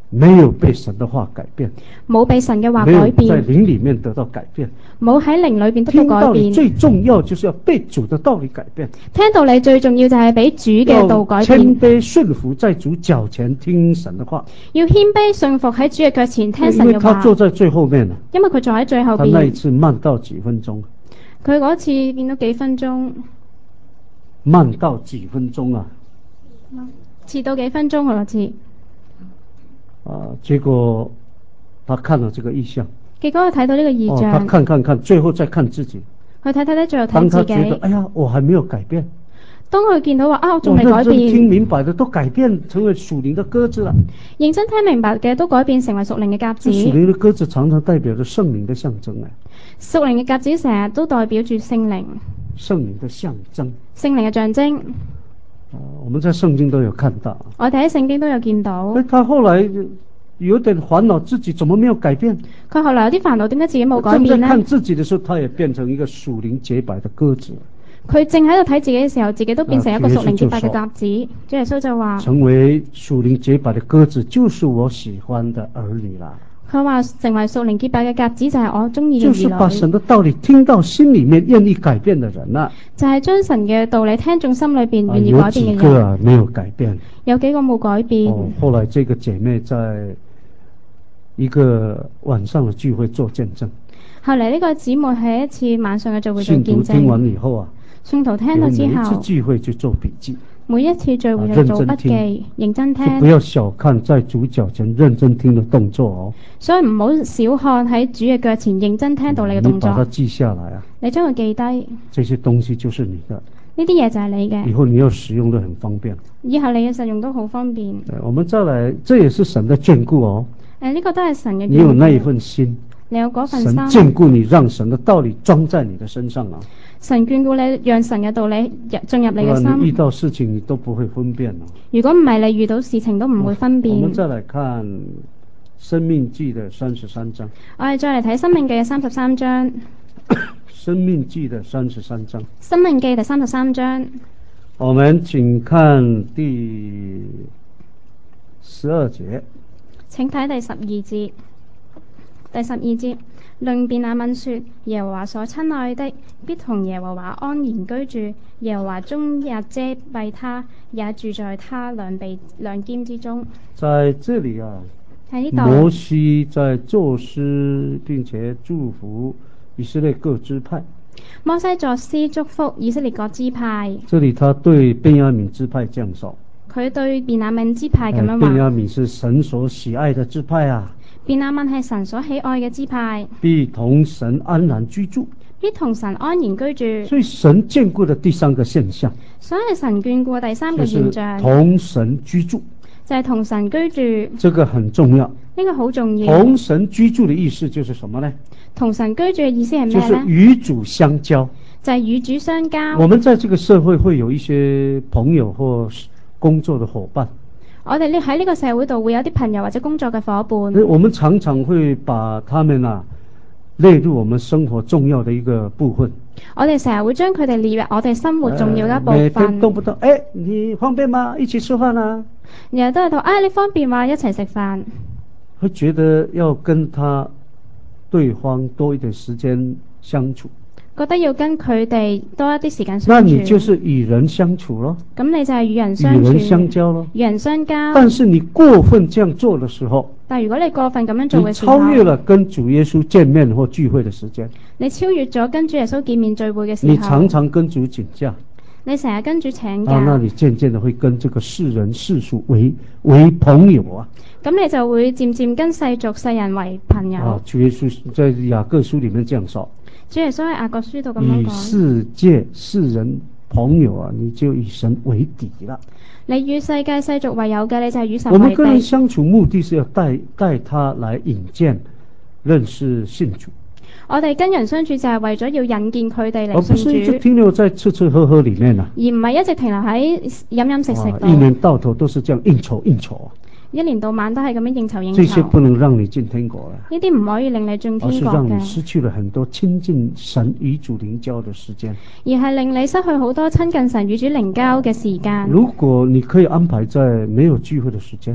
A: 沒有被神的話改變，
B: 冇被神嘅話改變，
A: 沒有在靈裡面得到改變，
B: 冇喺靈裏邊得到改變。
A: 最重要就是要被主的道理改變。
B: 聽道理最重要就係俾主嘅道改變。
A: 謙卑順服在主腳前聽神的話，
B: 要謙卑順服喺主嘅腳前聽神嘅話。因為
A: 他坐在最後面，
B: 因為佢坐喺最後邊。
A: 他那一次慢到幾分鐘，
B: 佢嗰次變咗幾分鐘，
A: 慢到幾分鐘啊，
B: 遲到幾分鐘嗰次。
A: 啊！結果他看了這個異象，
B: 結果佢睇到呢個異象，
A: 哦，他看看看，最後再看自己，
B: 佢睇睇睇，最後睇自己。
A: 當他覺得哎呀，我還沒有改變，
B: 當佢見到話啊，我仲未改變，
A: 聽明白的都改變成為屬靈的鴿子了。
B: 認真聽明白嘅都改變成為屬靈嘅鴿子。
A: 屬靈的鴿子常常代表着聖靈的象徵啊！
B: 屬靈嘅鴿子成日都代表住聖靈，
A: 聖靈的象徵，
B: 聖靈嘅象徵。
A: 啊，我們在聖經都有看到，
B: 我哋喺聖經都有見到。
A: 所以他後來有點煩惱，自己怎麼沒有改變？
B: 佢後來有啲煩惱，點解自己冇改變呢？
A: 正在看自己的時候，他也變成一個屬靈潔白的鴿子。
B: 佢正喺度睇自己嘅時候，自己都變成一個屬靈潔白嘅鴿子。主耶穌就話：
A: 成為屬靈潔白的鴿子，就是我喜歡的兒女啦。
B: 佢話成為屬靈潔白嘅鴿子就係我中意嘅兒女。
A: 就是把神的道理聽到心裏面，願意改變的人啦。
B: 就係將神嘅道理聽進心裏邊，願意改變嘅人。
A: 有幾個啊沒有改變？
B: 有幾個冇改變？
A: 哦，後來這個姐妹在一個晚上的聚會做見證。
B: 後嚟呢個姊妹喺一次晚上嘅聚會做見證。
A: 信徒聽完以後啊，
B: 信徒聽到之後，
A: 每一次聚會就做筆記。
B: 每一次聚會就做筆記，認真聽。
A: 就不要小看在主腳前認真聽的動作哦。
B: 所以唔好小看喺主嘅腳前認真聽道理嘅動作。
A: 你把它記下來啊！
B: 你將佢記低。這
A: 些東西就是你的。
B: 呢啲嘢就係你嘅。
A: 以後你要使用都很方便。
B: 以後你嘅實用都好方便。
A: 我們再來，這也是神的眷顧哦。誒，
B: 呢個都係神嘅眷顧。
A: 你有那一份心。
B: 你有嗰份心。
A: 神眷顧你，讓神的道理裝在你的身上啊。
B: 神眷顧你，讓神嘅道理進入你嘅心。
A: 你遇到事情你都不會分辨哦。如
B: 果唔係你遇到事情都唔會分辨。
A: 我們再來看《申命記》的三十三章。我
B: 哋再嚟睇《申命記》嘅三十三章。
A: 《申命記》的三十三章。《
B: 申命記》第三十三章。
A: 我們請看第十二節。
B: 請睇第十二節。第十二節。論便雅憫說，耶和華所親愛的必同耶和華安然居住，耶和華終日遮蔽他，也住在他兩臂兩肩之中。
A: 在這裏啊，摩西在作詩並且祝福以色列各支派。
B: 摩西作詩祝福以色列各支派。
A: 這裏他對便雅憫支派這樣說。
B: 佢對便雅憫支派咁樣話。
A: 便雅憫是神所喜愛的支派啊。
B: 便雅憫係神所喜愛嘅支派，
A: 必同神安然居住，
B: 必同神安然居住。
A: 所以神眷顧的第三個現象，
B: 所以神眷顧第三個現象，
A: 同神居住，
B: 就係同神居住。
A: 這個很重要，
B: 呢個好重要。
A: 同神居住的意思就是什麼呢？
B: 同神居住嘅意思係咩呢？
A: 就是與主相交，
B: 就係與主相交。
A: 我們在這個社會會有一些朋友或工作的夥伴。
B: 我哋呢喺呢個社會度會有啲朋友或者工作嘅夥伴。
A: 我們常常會把他們啊列入我們生活重要的一個部分。
B: 我哋成日會將佢哋列入我哋生活重要嘅一部分。
A: 每天動不動，誒，你方便嗎？一起吃飯啊！
B: 日日都喺度，啊，你方便嗎？一齊食飯。
A: 會覺得要跟他對方多一點時間相處。
B: 覺得要跟佢哋多一啲時間相處。
A: 那你就是與人相處咯。
B: 咁你就係與人相處。
A: 與人相交咯。
B: 與人相交。
A: 但是你過分這樣做的時候，
B: 但如果你過分咁樣做嘅時候，
A: 你超越了跟主耶穌見面或聚會的時間。
B: 你超越咗跟主耶穌見面聚會嘅時候。
A: 你常常跟主請假。
B: 你成日跟主請假。
A: 啊，那你漸漸的會跟這個世人世俗為為朋友啊。
B: 咁你就會漸漸跟世俗世人為朋友。
A: 啊，主耶穌在雅各書裏面這樣說。
B: 主耶穌喺雅各書度咁樣講。與
A: 世界世人朋友啊，你就與神為敵啦。
B: 你與世界世俗為友嘅，你就係與神為敵。
A: 我們跟人相處目的是要帶帶他來引薦認識信主。
B: 我哋跟人相處就係為咗要引薦佢哋嚟信主。
A: 而不是一直停留在吃吃喝喝裏面啊。
B: 而唔係一直停留喺飲飲食食度。
A: 一年到頭都是這樣應酬應酬。
B: 一年到晚都係咁樣應酬應酬。
A: 這些不能讓你進天國啊！
B: 呢啲唔可以令你進天國嘅。而是
A: 讓你失去了很多親近神與主靈交的時間。
B: 而係令你失去好多親近神與主靈交嘅時間。
A: 如果你可以安排在沒有聚會的時間。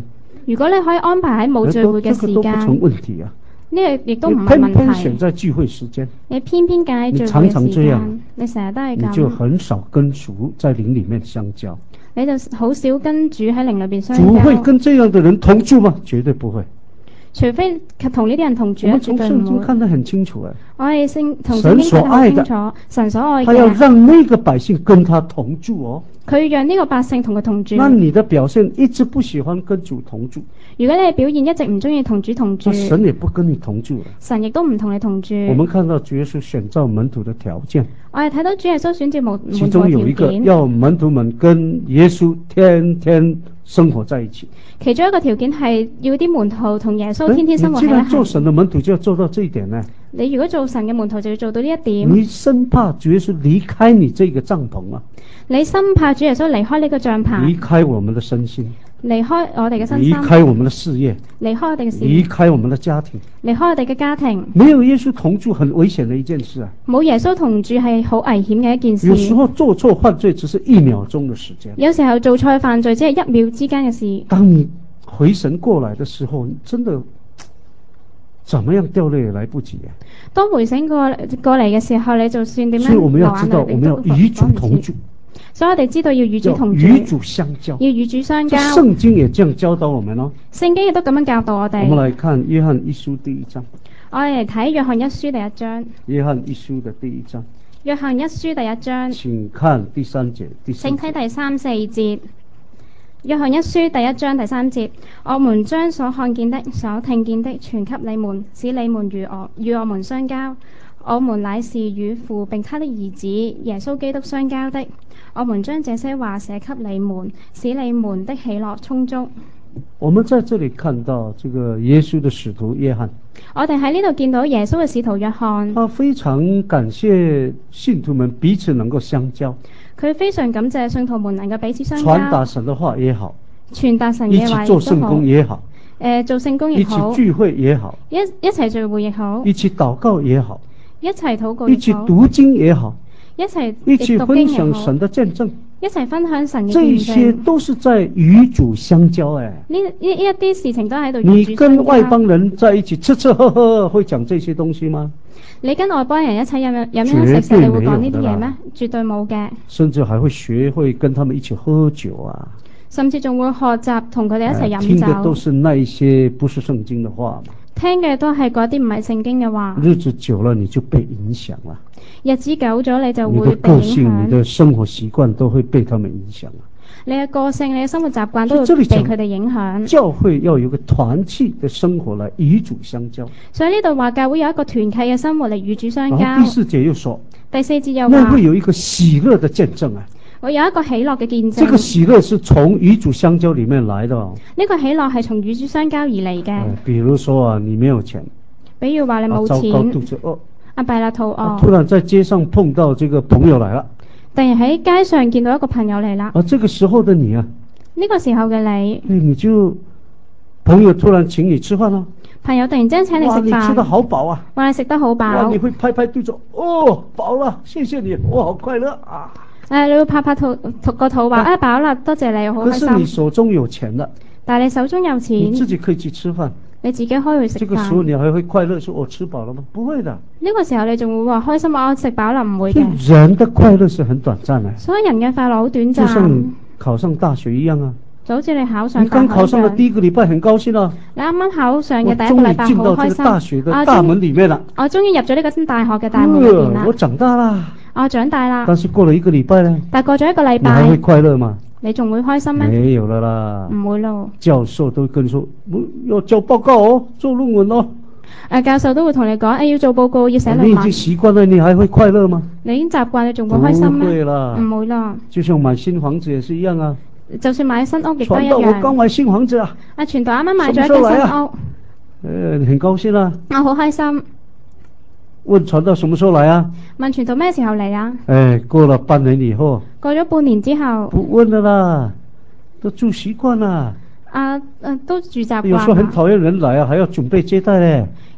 B: 如果你可以安排喺冇聚會嘅時間，
A: 這個都不成問題啊。
B: 呢個亦都唔係問題。
A: 偏偏選在聚會時間，
B: 你偏偏揀喺聚會嘅時間，
A: 你常常這樣，
B: 你成日都係咁，
A: 你就很少跟主在靈裡面相交。
B: 你就好少跟主喺靈裏邊相交。
A: 主會跟這樣的人同住嗎？絕對不會。
B: 除非同呢啲人同住，
A: 我們從聖經看得很清楚啊。
B: 我哋聖同聖經看得很清楚，神所愛嘅，
A: 他要讓那個百姓跟他同住哦。
B: 佢讓呢個百姓同佢同住。
A: 那你的表現一直不喜歡跟主同住，
B: 如果你嘅表現一直唔中意同主同住，
A: 神也不跟你同住了。
B: 神亦都唔同你同住。
A: 我們看到主耶穌選召門徒的條件，
B: 我哋睇到主耶穌選召門徒嘅條件，
A: 其中有一個要門徒們跟耶穌天天生活在一起。
B: 其中一個條件係要啲門徒同耶穌天天生活喺一齊。你既然
A: 做神的門徒就要做到這一點呢？
B: 你如果做神嘅門徒就要做到呢一點。
A: 你生怕主耶穌離開你這個帳篷啊？
B: 你生怕主耶穌離開呢個帳篷，
A: 離開我們的身心，
B: 離開我哋嘅身心，
A: 離開我們的事業，
B: 離開我哋嘅事業，
A: 離開我們的家庭，
B: 離開我哋嘅家庭。
A: 沒有耶穌同住很危險的一件事啊！
B: 冇耶穌同住係好危險嘅一件事。
A: 有時候做錯犯罪只是一秒鐘的時間，
B: 有時候做錯犯罪只係一秒之間嘅事。
A: 當你回神過來的時候，真的怎麼樣掉淚也來不及啊！
B: 當回醒過過嚟嘅時候，你就算點樣，
A: 所以我們要知道，我們要與主同住。
B: 所以我哋知道要與主同住，
A: 與主相交，
B: 要與主相交。
A: 聖經也這樣教導我們咯。
B: 聖經亦都咁樣教導我哋。
A: 我們來看約翰一書第一章。
B: 我哋嚟睇約翰一書第一章。
A: 約翰一書的第一章。
B: 約翰一書第一章。請
A: 看第三節。第四節。
B: 請睇第三四節。約翰一書第一章第三節，我們將所看見的、所聽見的傳給你們，使你們與我與我們相交。我們乃是與父並他的兒子耶穌基督相交的。我們將這些話寫給你們，使你們的喜樂充足。
A: 我們在這裏看到這個耶穌的使徒約翰。
B: 我哋喺呢度見到耶穌嘅使徒約翰。
A: 他非常感謝信徒們彼此能夠相交。佢
B: 非常感謝信徒們能夠彼此相交。
A: 傳達神的話也好，
B: 傳達神嘅話也好，
A: 一起做聖工也好，
B: 誒做聖工也好，
A: 一起聚會也好，
B: 一一齊聚會也好，
A: 一起禱告也好，
B: 一齊禱告也好，
A: 一起讀經也好，
B: 一齊
A: 一起分享神的見證，
B: 一齊分享神嘅見證，
A: 這些都是在與主相交。誒，呢
B: 呢一啲事情都喺度。
A: 你跟外邦人在一起吃吃喝喝，會講這些東西嗎？
B: 你跟外邦人一齊飲飲飲飲食食，你會講呢啲嘢咩？絕對冇嘅。甚至還會學會跟他們一起喝酒啊！甚至仲會學習同佢哋一齊飲酒。聽嘅都是那一些不是聖經的話嘛。聽嘅都係嗰啲唔係聖經嘅話。日子久了你就被影響了。日子久咗你就會被影響。你的個性、你的生活習慣都會被他們影響。你嘅個性、你嘅生活習慣都會被佢哋影響。教會要有一個團契嘅生活來與主相交。所以呢度話教會有一個團契嘅生活嚟與主相交。第四節又說，第四節又話，那會有一個喜樂的見證啊！我有一個喜樂嘅見證。這個喜樂是從與主相交裡面來的。呢個喜樂係從與主相交而嚟嘅。比如說啊，你沒有錢。比如話你冇錢。啊，糟糕，肚子餓。啊，弊啦，肚餓。突然在街上碰到這個朋友來了。突然喺街上見到一個朋友嚟啦。啊，這個時候的你啊，呢個時候嘅你，你就朋友突然請你吃飯咯。朋友突然之間請你食飯。哇，你吃得好飽啊！哇，你食得好飽。哇，你會拍拍肚子，哦，飽了，謝謝你，我好快樂啊！誒，你會拍拍肚肚個肚話，啊，飽啦，多謝你，好開心。可是你手中有錢啦。但係你手中有錢，你自己可以去吃飯。你自己可以去食飯。這個時候你還會快樂，說我吃飽了嗎？不會的。呢個時候你仲會話開心，我食飽啦，唔會嘅。人的快樂是很短暫嘅。所以人嘅快樂好短暫。就像考上大學一樣啊。就好似你考上大學。你剛考上的第一個禮拜很高興啊。你啱啱考上嘅第一個禮拜好開心。我終於進到這個大學的大門裏面啦。我終於入咗呢個大學嘅大門裏面啦。我長大啦。我長大啦。但是過了一個禮拜呢？但過咗一個禮拜。你還會快樂嗎？你仲會開心咩？沒有了啦，唔會咯。教授都跟你說，要交報告哦，做論文哦。誒，教授都會同你講，誒，要做報告，要寫論文。你已經習慣了，你還會快樂嗎？你已經習慣，你仲會開心咩？唔會啦，唔會啦。就像買新房子也是一樣啊。就算買新屋亦都一樣。傳道，我剛買新房子啊。啊，傳道啱啱買咗一間新屋。誒，你很高興啦。我好開心。問傳道什麼時候來啊？問傳道咩時候嚟啊？誒，過了半年以後。過咗半年之後。不問了啦，都住習慣啦。啊，誒，都住習慣。有時候很討厭人來啊，還要準備接待咧。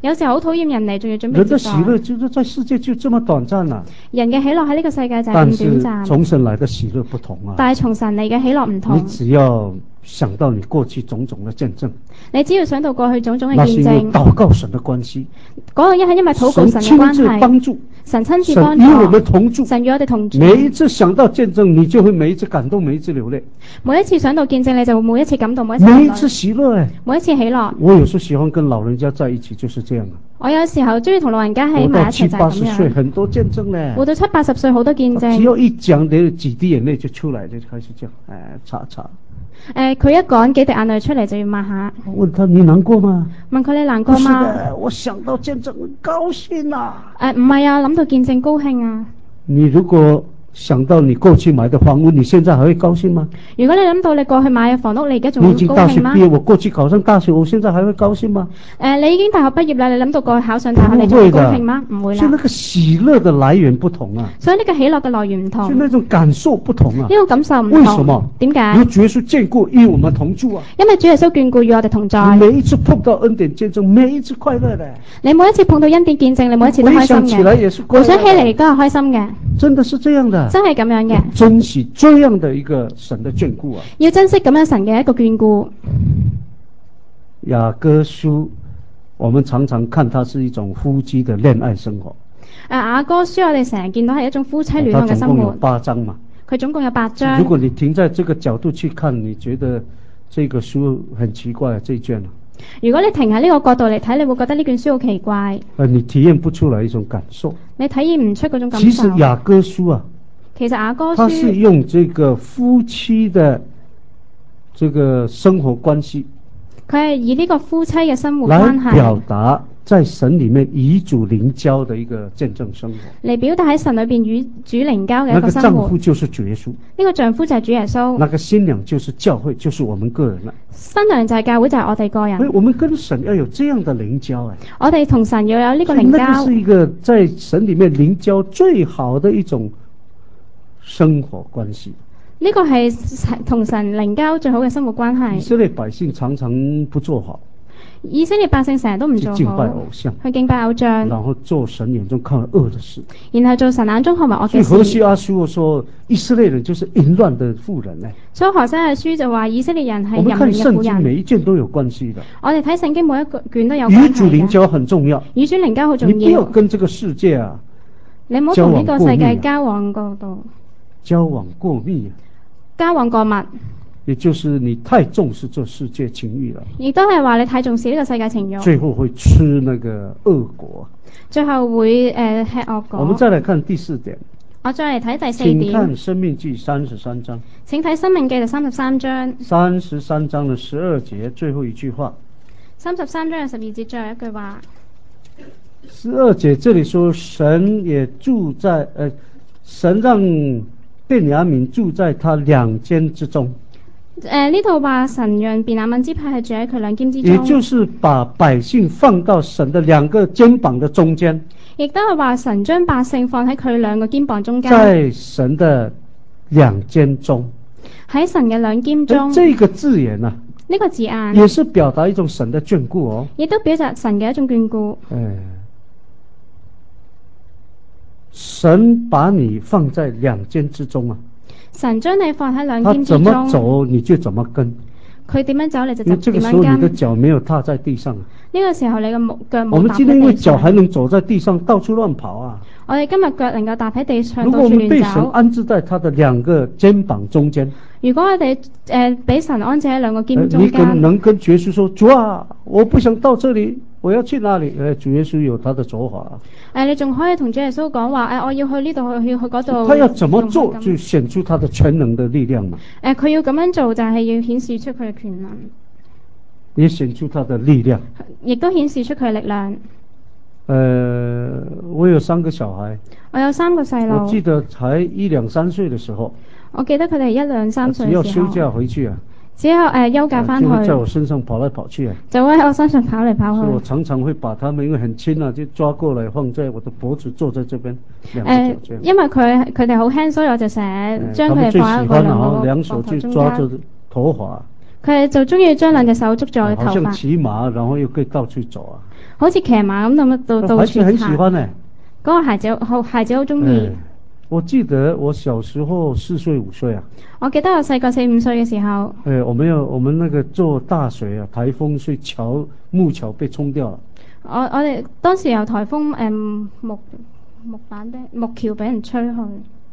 B: 有時好討厭人嚟，仲要準備接待。
A: 人的喜樂就是在世界就這麼短暫啊！
B: 人嘅喜樂喺呢個世界就係咁短暫。
A: 但是從神來的喜樂不同啊！
B: 但係從神嚟嘅喜樂唔同。
A: 你只要想到你過去種種的見證，
B: 你只要想到過去種種嘅見證，
A: 那是因為禱告神的關係。
B: 嗰個一係因為禱告神嘅關係，
A: 神親自幫助，
B: 神親自幫助，
A: 神與我們同住，
B: 神與我哋同住。
A: 每一次想到見證，你就會每一次感動，每一次流淚。
B: 每一次想到見證，你就會每一次感動，每一次。
A: 每一次喜樂誒，
B: 每一次喜樂。
A: 我有時候喜歡跟老人家在一起，就是這樣啊。
B: 我有時候中意同老人家喺埋一齊就係咁樣。活到七八十歲，很多見證咧。活到七八十歲，好多見證。
A: 只要一講，你幾滴眼淚就出來，就開始講，誒，擦擦。
B: 誒，佢一講幾滴眼淚出嚟就要抹下。
A: 我問他你難過嗎？
B: 問佢你難過嗎？
A: 不是的，我想到見證高興啊。
B: 誒，唔係啊，諗到見證高興啊。
A: 你如果想到你過去買的房屋，你現在還會高興嗎？
B: 如果你諗到你過去買嘅房屋，你而家仲會高興嗎？你已經大學畢業，我
A: 過去考上大學，我現在還會高興嗎？
B: 誒、呃，你已經大學畢業啦，你諗到過去考上大學，你仲會高興嗎？唔會啦。
A: 所以那個喜樂的來源不同啊。
B: 所以呢個喜樂嘅來源唔同。
A: 所以那種感受不同啊。
B: 呢種感受唔同。
A: 為什麼？
B: 點解？
A: 因為主耶穌眷顧與我們同住啊。
B: 因為主耶穌眷顧與我哋同在。
A: 每一次碰到恩典見證，每一次快樂的。
B: 你每一次碰到恩典見證，你每一次都開心嘅。回想起來也是快樂的。回想起嚟都係開心嘅。
A: 真的是這樣的。
B: 真係咁樣嘅。
A: 珍惜這樣的一個神的眷顧啊！
B: 要珍惜咁樣神嘅一個眷顧。
A: 雅歌書，我們常常看它是一種夫妻的戀愛生活。
B: 誒，雅歌書我哋成日見到係一種夫妻戀愛嘅生活。它總共有八章嘛？佢總共有八章。
A: 如果你停在這個角度去看，你覺得這個書很奇怪啊？這一卷啊？
B: 如果你停喺呢個角度嚟睇，你會覺得呢卷書好奇怪。
A: 誒，你體驗不出來一種感受。
B: 你體驗唔出嗰種感受。
A: 其實雅歌書啊。
B: 其實雅歌書，
A: 他是用這個夫妻的這個生活關係，
B: 佢係以呢個夫妻嘅生活關係
A: 來表達在神裏面與主靈交的一個見證生活，
B: 嚟表達喺神裏邊與主靈交嘅一個生活。
A: 那個丈夫就是主耶穌，
B: 呢個丈夫就係主耶穌，
A: 那個新娘就是教會，就是我們個人啦。
B: 新娘就係教會，就係我哋個人。
A: 所以我們跟神要有這樣的靈交啊！
B: 我哋同神要有呢個靈交，
A: 那個是一個在神裏面靈交最好的一種生活關係，
B: 呢個係同神靈交最好嘅生活關係。
A: 以色列百姓常常不做好，
B: 以色列百姓成日都唔做好，
A: 去敬拜偶像，
B: 去敬拜偶像，
A: 然後做神眼中看為惡的事，
B: 然後做神眼中看為惡嘅事。
A: 所以何西阿書說以色列人就是淫亂的婦人呢。
B: 所以何西阿書就話以色列人係淫亂嘅婦人。
A: 我們看聖經每一卷都有關係的。我哋睇聖經每一個卷都有關係嘅。與主靈交很重要，
B: 與主靈交好重要。
A: 你不要跟這個世界啊，
B: 你唔好同呢個世界交往過度。
A: 交往過密，
B: 交往過密，
A: 也就是你太重視這世界情欲了，
B: 亦都係話你太重視呢個世界情欲，
A: 最後會吃那個惡果，
B: 最後會誒、呃、吃惡果。
A: 我們再來看第四點，
B: 我再嚟睇第四點，
A: 請看申命記三十三章，
B: 請睇申命記第三十三章，
A: 三十三章的十二節最後一句話，
B: 三十三章嘅十二節最後一句話，
A: 十二節這裏說神也住在呃神讓便雅憫住在他兩肩之中。
B: 誒，呢度話神讓便雅憫支派係住喺佢兩肩之中，
A: 也就是把百姓放到神的兩個肩膀的中間。
B: 亦都係話神將百姓放喺佢兩個肩膀中間。
A: 在神的兩肩中。
B: 喺神嘅兩肩中。
A: 這個字眼啊，
B: 呢個字眼
A: 也是表達一種神的眷顧哦。
B: 亦都表達神嘅一種眷顧。
A: 誒。神把你放在兩肩之中啊！
B: 神將你放喺兩肩之中，
A: 他怎麼走你就怎麼跟。
B: 佢點樣走你就點樣跟。
A: 這個時候你的腳沒有踏在地上啊！
B: 呢個時候你嘅腳冇踏喺地上。
A: 我們今天因為腳還能走在地上到處亂跑啊！
B: 我哋今日腳能夠踏喺地上到處亂走。
A: 如果我們被神安置在他的兩個肩膀中間，
B: 如果我哋誒俾神安置喺兩個肩中間，
A: 你可能跟主耶穌說：主啊，我不想到這裡，我要去哪裡？誒，主耶穌有他的做法。誒，你仲可以同主耶穌講話，誒，我要去呢度，我要去嗰度。他要怎麼做，就顯出他的全能的力量嘛。誒，佢要咁樣做，就係要顯示出佢嘅權能，也顯出他的力量，亦都顯示出佢嘅力量。呃，我有三個小孩，我有三個細路，我記得才一兩三歲的時候，我記得佢哋一兩三歲嘅時候，只要休假回去啊，只有誒、呃、休假翻去，就會在我身上跑來跑去啊，就會喺我身上跑嚟跑去。所以我常常會把他們因為很輕啊，就抓過來放在我的脖子，坐在這邊，兩隻腳這樣。誒，因為佢佢哋好輕，所以我就成日將佢哋放喺個兩個兩手去抓住頭髮。佢哋就中意將兩隻手捉住我嘅頭髮，好像騎馬，然後又可以到處走啊。
B: 好似騎馬咁咁到到處行。
A: 孩子很喜歡呢。
B: 嗰個孩子好，孩子好中意。
A: 我記得我小時候四歲五歲啊。
B: 我記得我細個四五歲嘅時候。
A: 誒，我們有我們那個做大水啊，颱風所以橋木橋被沖掉了。
B: 我我哋當時有颱風誒、嗯、木木板嘅木橋俾人吹去。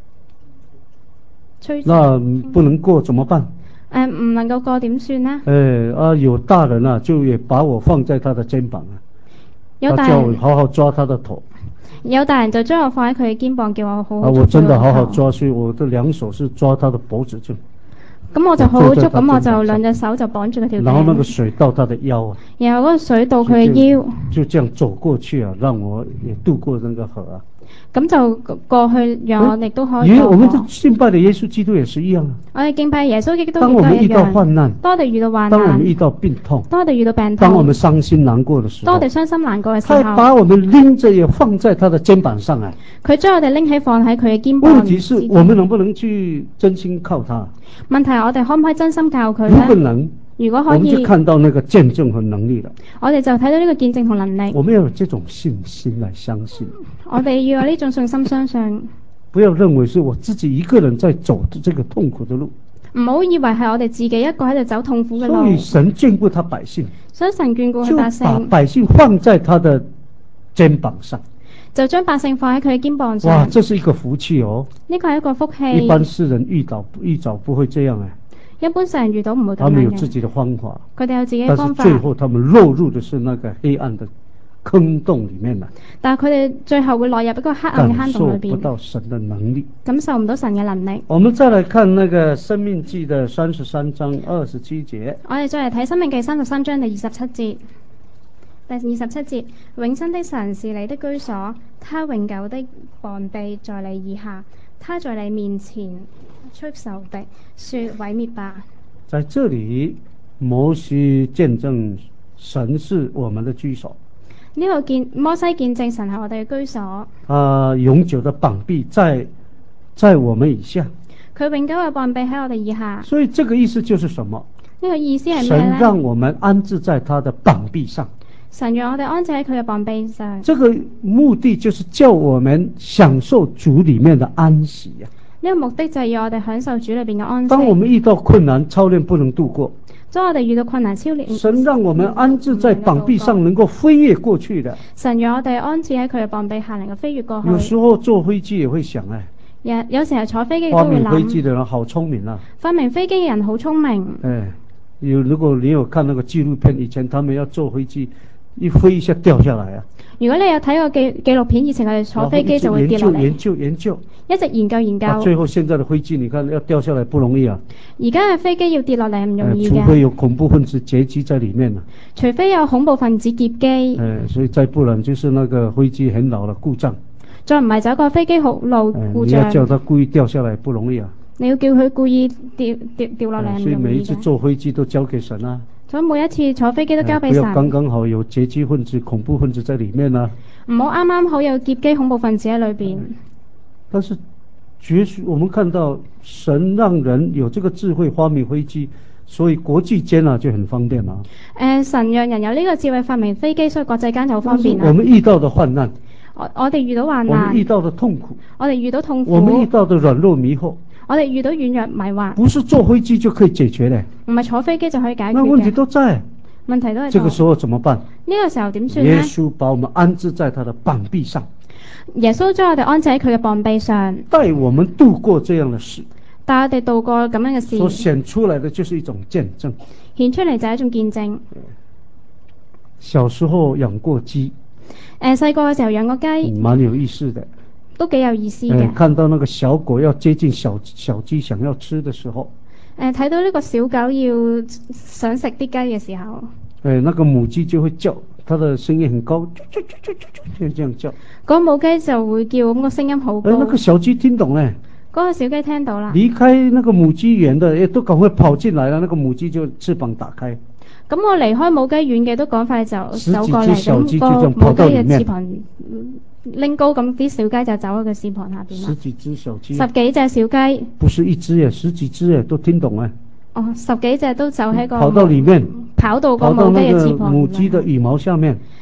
B: 吹。
A: 那不能過怎麼辦？
B: 誒唔能夠過點算呢？
A: 誒啊，有大人啊，就也把我放在他的肩膀啊。
B: 有大人。
A: 他叫我好好抓他的頭。
B: 有大人就將我放喺佢嘅肩膀，叫我好好
A: 捉。啊，我真的好好抓，所以我的兩手是抓他的脖子就。
B: 咁我就好好捉，咁我就兩隻手就綁住佢條頸。
A: 然後那個水到他的腰啊。
B: 然後嗰個水到佢嘅腰
A: 就。就這樣走過去啊，讓我也渡過那個河啊。
B: 咁就過去，讓我哋都可以。
A: 咦，我們敬拜的耶穌基督也是一樣啊。
B: 我哋敬拜耶穌基督
A: 當我們遇到患難，
B: 當我哋遇到患難，
A: 當我們遇到病痛，
B: 當我哋遇到病痛，
A: 當我們傷心難過的時候，
B: 當我哋傷心難過嘅時候，
A: 他把我們拎着也放在他的肩膀上啊。
B: 佢將我哋拎起放喺佢嘅肩膀。
A: 問題是我們能不能去真心靠他？
B: 問題係我哋可唔可以真心靠佢呢？
A: 如果能，
B: 如果可以，
A: 我們就看到那個見證和能力了。
B: 我哋就睇到呢個見證同能力。
A: 我們要有這種信心來相信。
B: 我哋要有呢種信心相信。
A: 不要認為是我自己一個人在走這個痛苦的路。
B: 唔好以為係我哋自己一個喺度走痛苦嘅路。
A: 所以神眷顧他百姓。
B: 所以神眷顧佢百姓。
A: 就把百姓放在他的肩膀上。
B: 就將百姓放喺佢嘅肩膀上。
A: 哇，這是一個福氣哦。
B: 呢個係一個福氣。
A: 一般世人遇到遇到不會這樣啊。
B: 一般世人遇到唔會咁樣嘅。
A: 他們有自己的方法。
B: 佢哋有自己嘅方法。
A: 但是最後他們落入的是那個黑暗的坑洞裏面啦。
B: 但係佢哋最後會落入一個黑暗嘅坑洞裏邊。
A: 感受不到神的能力。
B: 感受唔到神嘅能力。
A: 我們再來看那個申命記的三十三章二十七節。
B: 我哋再嚟睇申命記三十三章第二十七節。第二十七節，永生的神是你的居所，他永久的膀臂在你以下，他在你面前出仇敵，說毀滅吧。
A: 在這裏，摩西見證神是我們的居所。
B: 呢個見摩西見證神係我哋嘅居所。
A: 啊，永久的膀臂在在我們以下。
B: 佢永久嘅膀臂喺我哋以下。
A: 所以這個意思就是什麼？
B: 呢個意思係咩呢？
A: 神讓我們安置在他的膀臂上。
B: 神讓我哋安置喺佢嘅膀臂上。
A: 這個目的就是叫我們享受主裏面的安息呀。
B: 呢個目的就係要我哋享受主裏邊嘅安息。
A: 當我們遇到困難操練不能度過，
B: 當我哋遇到困難操練，
A: 神讓我們安置在膀臂上，能夠飛越過去的。
B: 神讓我哋安置喺佢嘅膀臂下，能夠飛越過去。
A: 有時候坐飛機也會想誒，
B: 有有時候坐飛機都會諗。
A: 發明飛機的人好聰明啊！
B: 發明飛機嘅人好聰明。
A: 誒，有如果你有看那個紀錄片，以前他們要坐飛機。一飛一下掉下來啊！
B: 如果你有睇過紀紀錄片，以前佢哋坐飛機就會跌落嚟。
A: 研究研究
B: 一直研究研究。
A: 最後現在的飛機，你看要掉下來不容易啊！
B: 而家嘅飛機要跌落嚟唔容易嘅。
A: 除非有恐怖分子劫機在裏面啊！
B: 除非有恐怖分子劫機。
A: 誒，所以再不然就是那個飛機很老了故障。再
B: 唔係就一個飛機好老故障。
A: 你要叫他故意掉下來不容易啊！
B: 你要叫佢故意掉掉掉落嚟唔容易嘅。
A: 所以每一次坐飛機都交給神啊！
B: 所以每一次坐飛機都交俾神。
A: 不要剛剛好有劫機分子、恐怖分子在裏面啊！
B: 唔好啱啱好有劫機恐怖分子喺裏邊。
A: 但是，絕學我們看到神讓人有這個智慧發明飛機，所以國際間啊就很方便啦。
B: 誒、呃，神讓人有呢個智慧發明飛機，所以國際間就好方便啦。
A: 我們遇到的患難，
B: 我我哋遇到患難，
A: 我們遇到的痛苦，
B: 我哋遇到痛苦，
A: 我們遇到的軟弱迷惑。
B: 我哋遇到軟弱迷惑，
A: 不是坐飛機就可以解決的。
B: 唔係坐飛機就可以解決嘅。
A: 那問題都在，
B: 問題都係。
A: 這個時候怎麼辦？
B: 呢個時候點算呢？
A: 耶穌把我們安置在他的膀臂上。
B: 耶穌將我哋安置喺佢嘅膀臂上，
A: 帶我們度過這樣的事。
B: 帶我哋度過咁樣嘅事。
A: 所顯出來的就是一種見證。
B: 顯出嚟就係一種見證。
A: 小時候養過雞。
B: 誒，細個嘅時候養過雞。
A: 蠻有意思的。
B: 都幾有意思嘅、嗯。
A: 看到那個小狗要接近小小雞想要吃的時候，
B: 誒、呃，睇到呢個小狗要想食啲雞嘅時候，誒、
A: 呃，那個母雞就會叫，它的聲音很高，就就就就就就這樣叫。
B: 嗰母雞就會叫，咁個聲音好高。
A: 誒、呃，那個小雞聽懂咧。
B: 嗰個小雞聽到啦。離
A: 開那個母雞園的，都趕快跑進來了，那個母雞就翅膀打開。咁
B: 我離開母雞園嘅都趕快就走過嚟，
A: 咁
B: 個母雞嘅翅膀拎高，咁啲小雞就走喺個翅膀下邊啦。
A: 十幾隻小雞。
B: 十幾隻小雞。不
A: 是一隻耶，十幾隻耶，都聽懂啊。哦，
B: 十幾隻都走喺個。
A: 跑到裡面。
B: 跑到個母雞嘅翅膀。
A: 母雞的羽毛下面。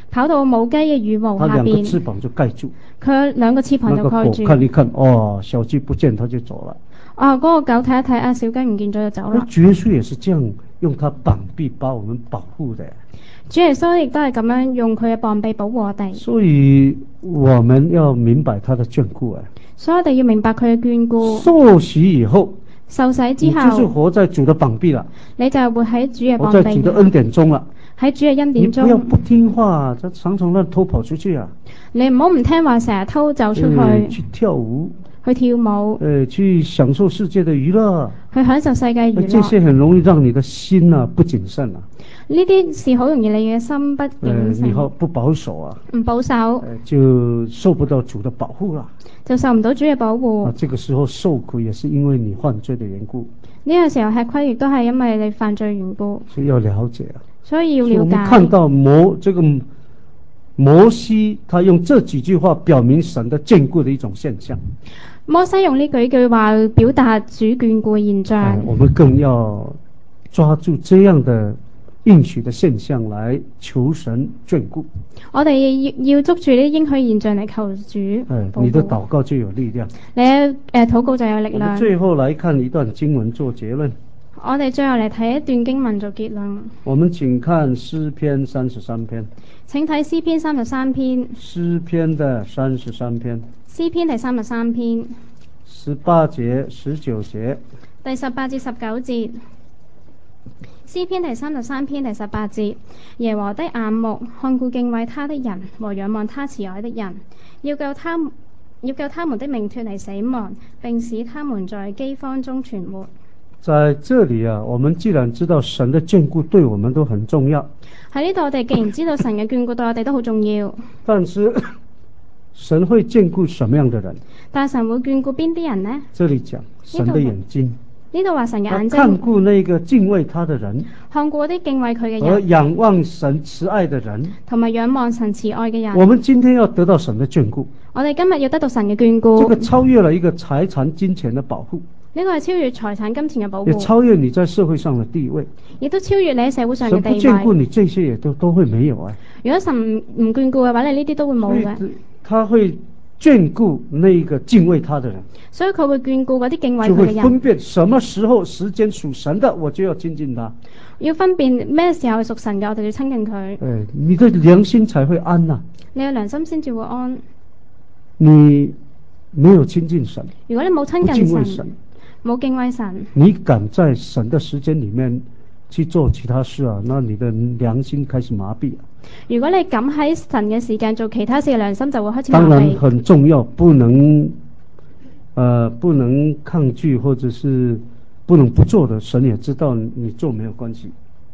B: 跑到母雞嘅羽毛下邊。
A: 它兩個翅膀就蓋住。
B: 佢兩個翅膀就蓋住。
A: 那個狗看一看，哦，小雞不見，它就走了。
B: 哦，嗰、那個狗睇一睇，啊，小雞唔見咗就走啦。
A: 主耶穌也是這樣用他膀臂把我們保護的。
B: 主耶穌亦都係咁樣用佢嘅膀臂保護我哋。
A: 所以我們要明白他的眷顧啊。
B: 所以我哋要明白佢嘅眷顧。
A: 受洗以後，
B: 受洗之後，
A: 你就是活在主的膀臂了。
B: 你就係活喺主嘅膀臂，
A: 活在主的恩典中了。
B: 喺主嘅恩典中。
A: 你不要不聽話，就常常亂偷跑出去啊。
B: 你唔好唔聽話，成日偷走出去。
A: 呃、去跳舞。
B: 去跳舞。
A: 呃，去享受世界的娛樂。
B: 去享受世界娛樂。
A: 這些很容易讓你的心啊不謹慎啊。
B: 呢啲事好容易你嘅心不謹慎。
A: 呃、你好不保守啊。
B: 唔保守。呃、
A: 就受不到主的保護啦。
B: 就受唔到主嘅保護。
A: 啊，這個時候受苦也是因為你犯罪的緣故。
B: 呢個時候吃虧亦都係因為你犯罪緣故。
A: 所以要了解啊。
B: 所以要了解。
A: 我們看到摩這個摩西，他用這幾句話表明神的眷顧的一種現象。
B: 摩西用呢幾句話表達主眷顧現象。
A: 哎，我們更要抓住這樣的應許的現象來求神眷顧。
B: 我哋要要捉住呢應許現象嚟求主。
A: 哎，你的禱告就有力量。
B: 你誒禱告就有力量。
A: 我們最後來看一段經文做結論。
B: 我哋最後嚟睇一段經文做結論。
A: 我們請看詩篇三十三篇。
B: 請睇詩篇三十三篇。
A: 詩篇的三十三篇。
B: 詩篇第三十三篇。
A: 十八節、十九節。
B: 第十八至十九節。詩篇第三十三篇第十八節。耶和華的眼目看顧敬畏他的人和仰望他慈愛的人，要救他要救他們的命脫離死亡，並使他們在饑荒中存活。
A: 在這裏啊，我們既然知道神的眷顧對我們都很重要。喺
B: 呢度我哋既然知道神嘅眷顧對我哋都好重要。
A: 但是神會眷顧什麼樣的人？
B: 但神會眷顧邊啲人呢？
A: 這裏講神的眼睛。
B: 呢度話神嘅眼睛。
A: 看顧那個敬畏他的人。
B: 看顧啲敬畏佢嘅人。
A: 和仰望神慈愛的人。
B: 同埋仰望神慈愛嘅人。
A: 我們今天要得到神的眷顧。
B: 我哋今日要得到神嘅眷顧。
A: 這個超越了一個財產金錢的保護。
B: 呢個係超越財產金錢嘅保護，
A: 也超越你在社會上的地位，
B: 亦都超越你喺社會上嘅地位。
A: 神不眷顧你，這些也都都會沒有啊。
B: 如果神唔唔眷顧嘅話，你呢啲都會冇嘅。
A: 他會眷顧那個敬畏他的人，
B: 所以佢會眷顧嗰啲敬畏佢嘅人。
A: 就會分辨什麼時候時間屬神的，我就要親近他。
B: 要分辨咩時候係屬神嘅，我哋要親近佢。
A: 誒，你的良心才會安啊。
B: 你有良心先至會安。
A: 你沒有親近神，
B: 如果你冇親近神，冇敬畏神，
A: 你敢在神的時間裏面去做其他事啊？那你的良心開始麻痹啊。
B: 如果你敢喺神嘅時間做其他事，良心就會開始麻痹。
A: 當然很重要，不能，呃，不能抗拒或者是不能不做的，神也知道你做沒有關係。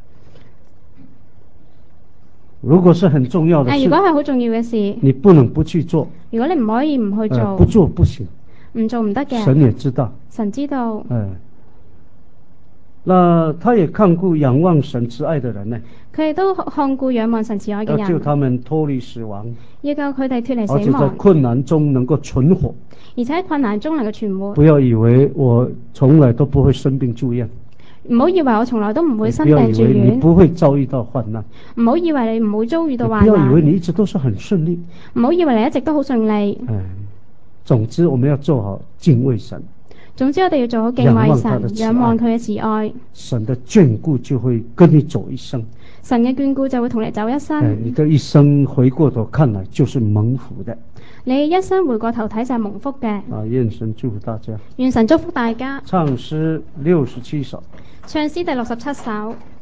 A: 如果是很重要的事，
B: 如果係好重要嘅事，
A: 你不能不去做。
B: 如果你唔可以唔去做，
A: 呃，不做不行。
B: 唔做唔得嘅，
A: 神也知道，
B: 神知道。
A: 哎，那他也看顧仰望神慈愛的人呢？
B: 佢亦都看顧仰望神慈愛嘅人，
A: 要救他們脫離死亡，
B: 要救佢哋脫離死亡，
A: 而且在困難中能夠存活，
B: 而且喺困難中能夠存活。
A: 不要以為我從來都不會生病住院，
B: 唔好以為我從來都唔會生病住院，
A: 不要以為你不會遭遇到患難，
B: 唔好以為你唔會遭遇到患難，
A: 不要以為你一直都是很順利，
B: 唔好以為你一直都好順利。
A: 哎，總之我們要做好敬畏神，
B: 總之我哋要做好敬畏神，仰望佢嘅慈愛，
A: 神的眷顧就會跟你走一生，
B: 神嘅眷顧就會同你走一生。
A: 哎，你的一生回過頭看來就是蒙福的，
B: 你一生回過頭睇就係蒙福嘅。
A: 啊，願神祝福大家，
B: 願神祝福大家。
A: 唱詩六十七首，
B: 唱詩第六十七首。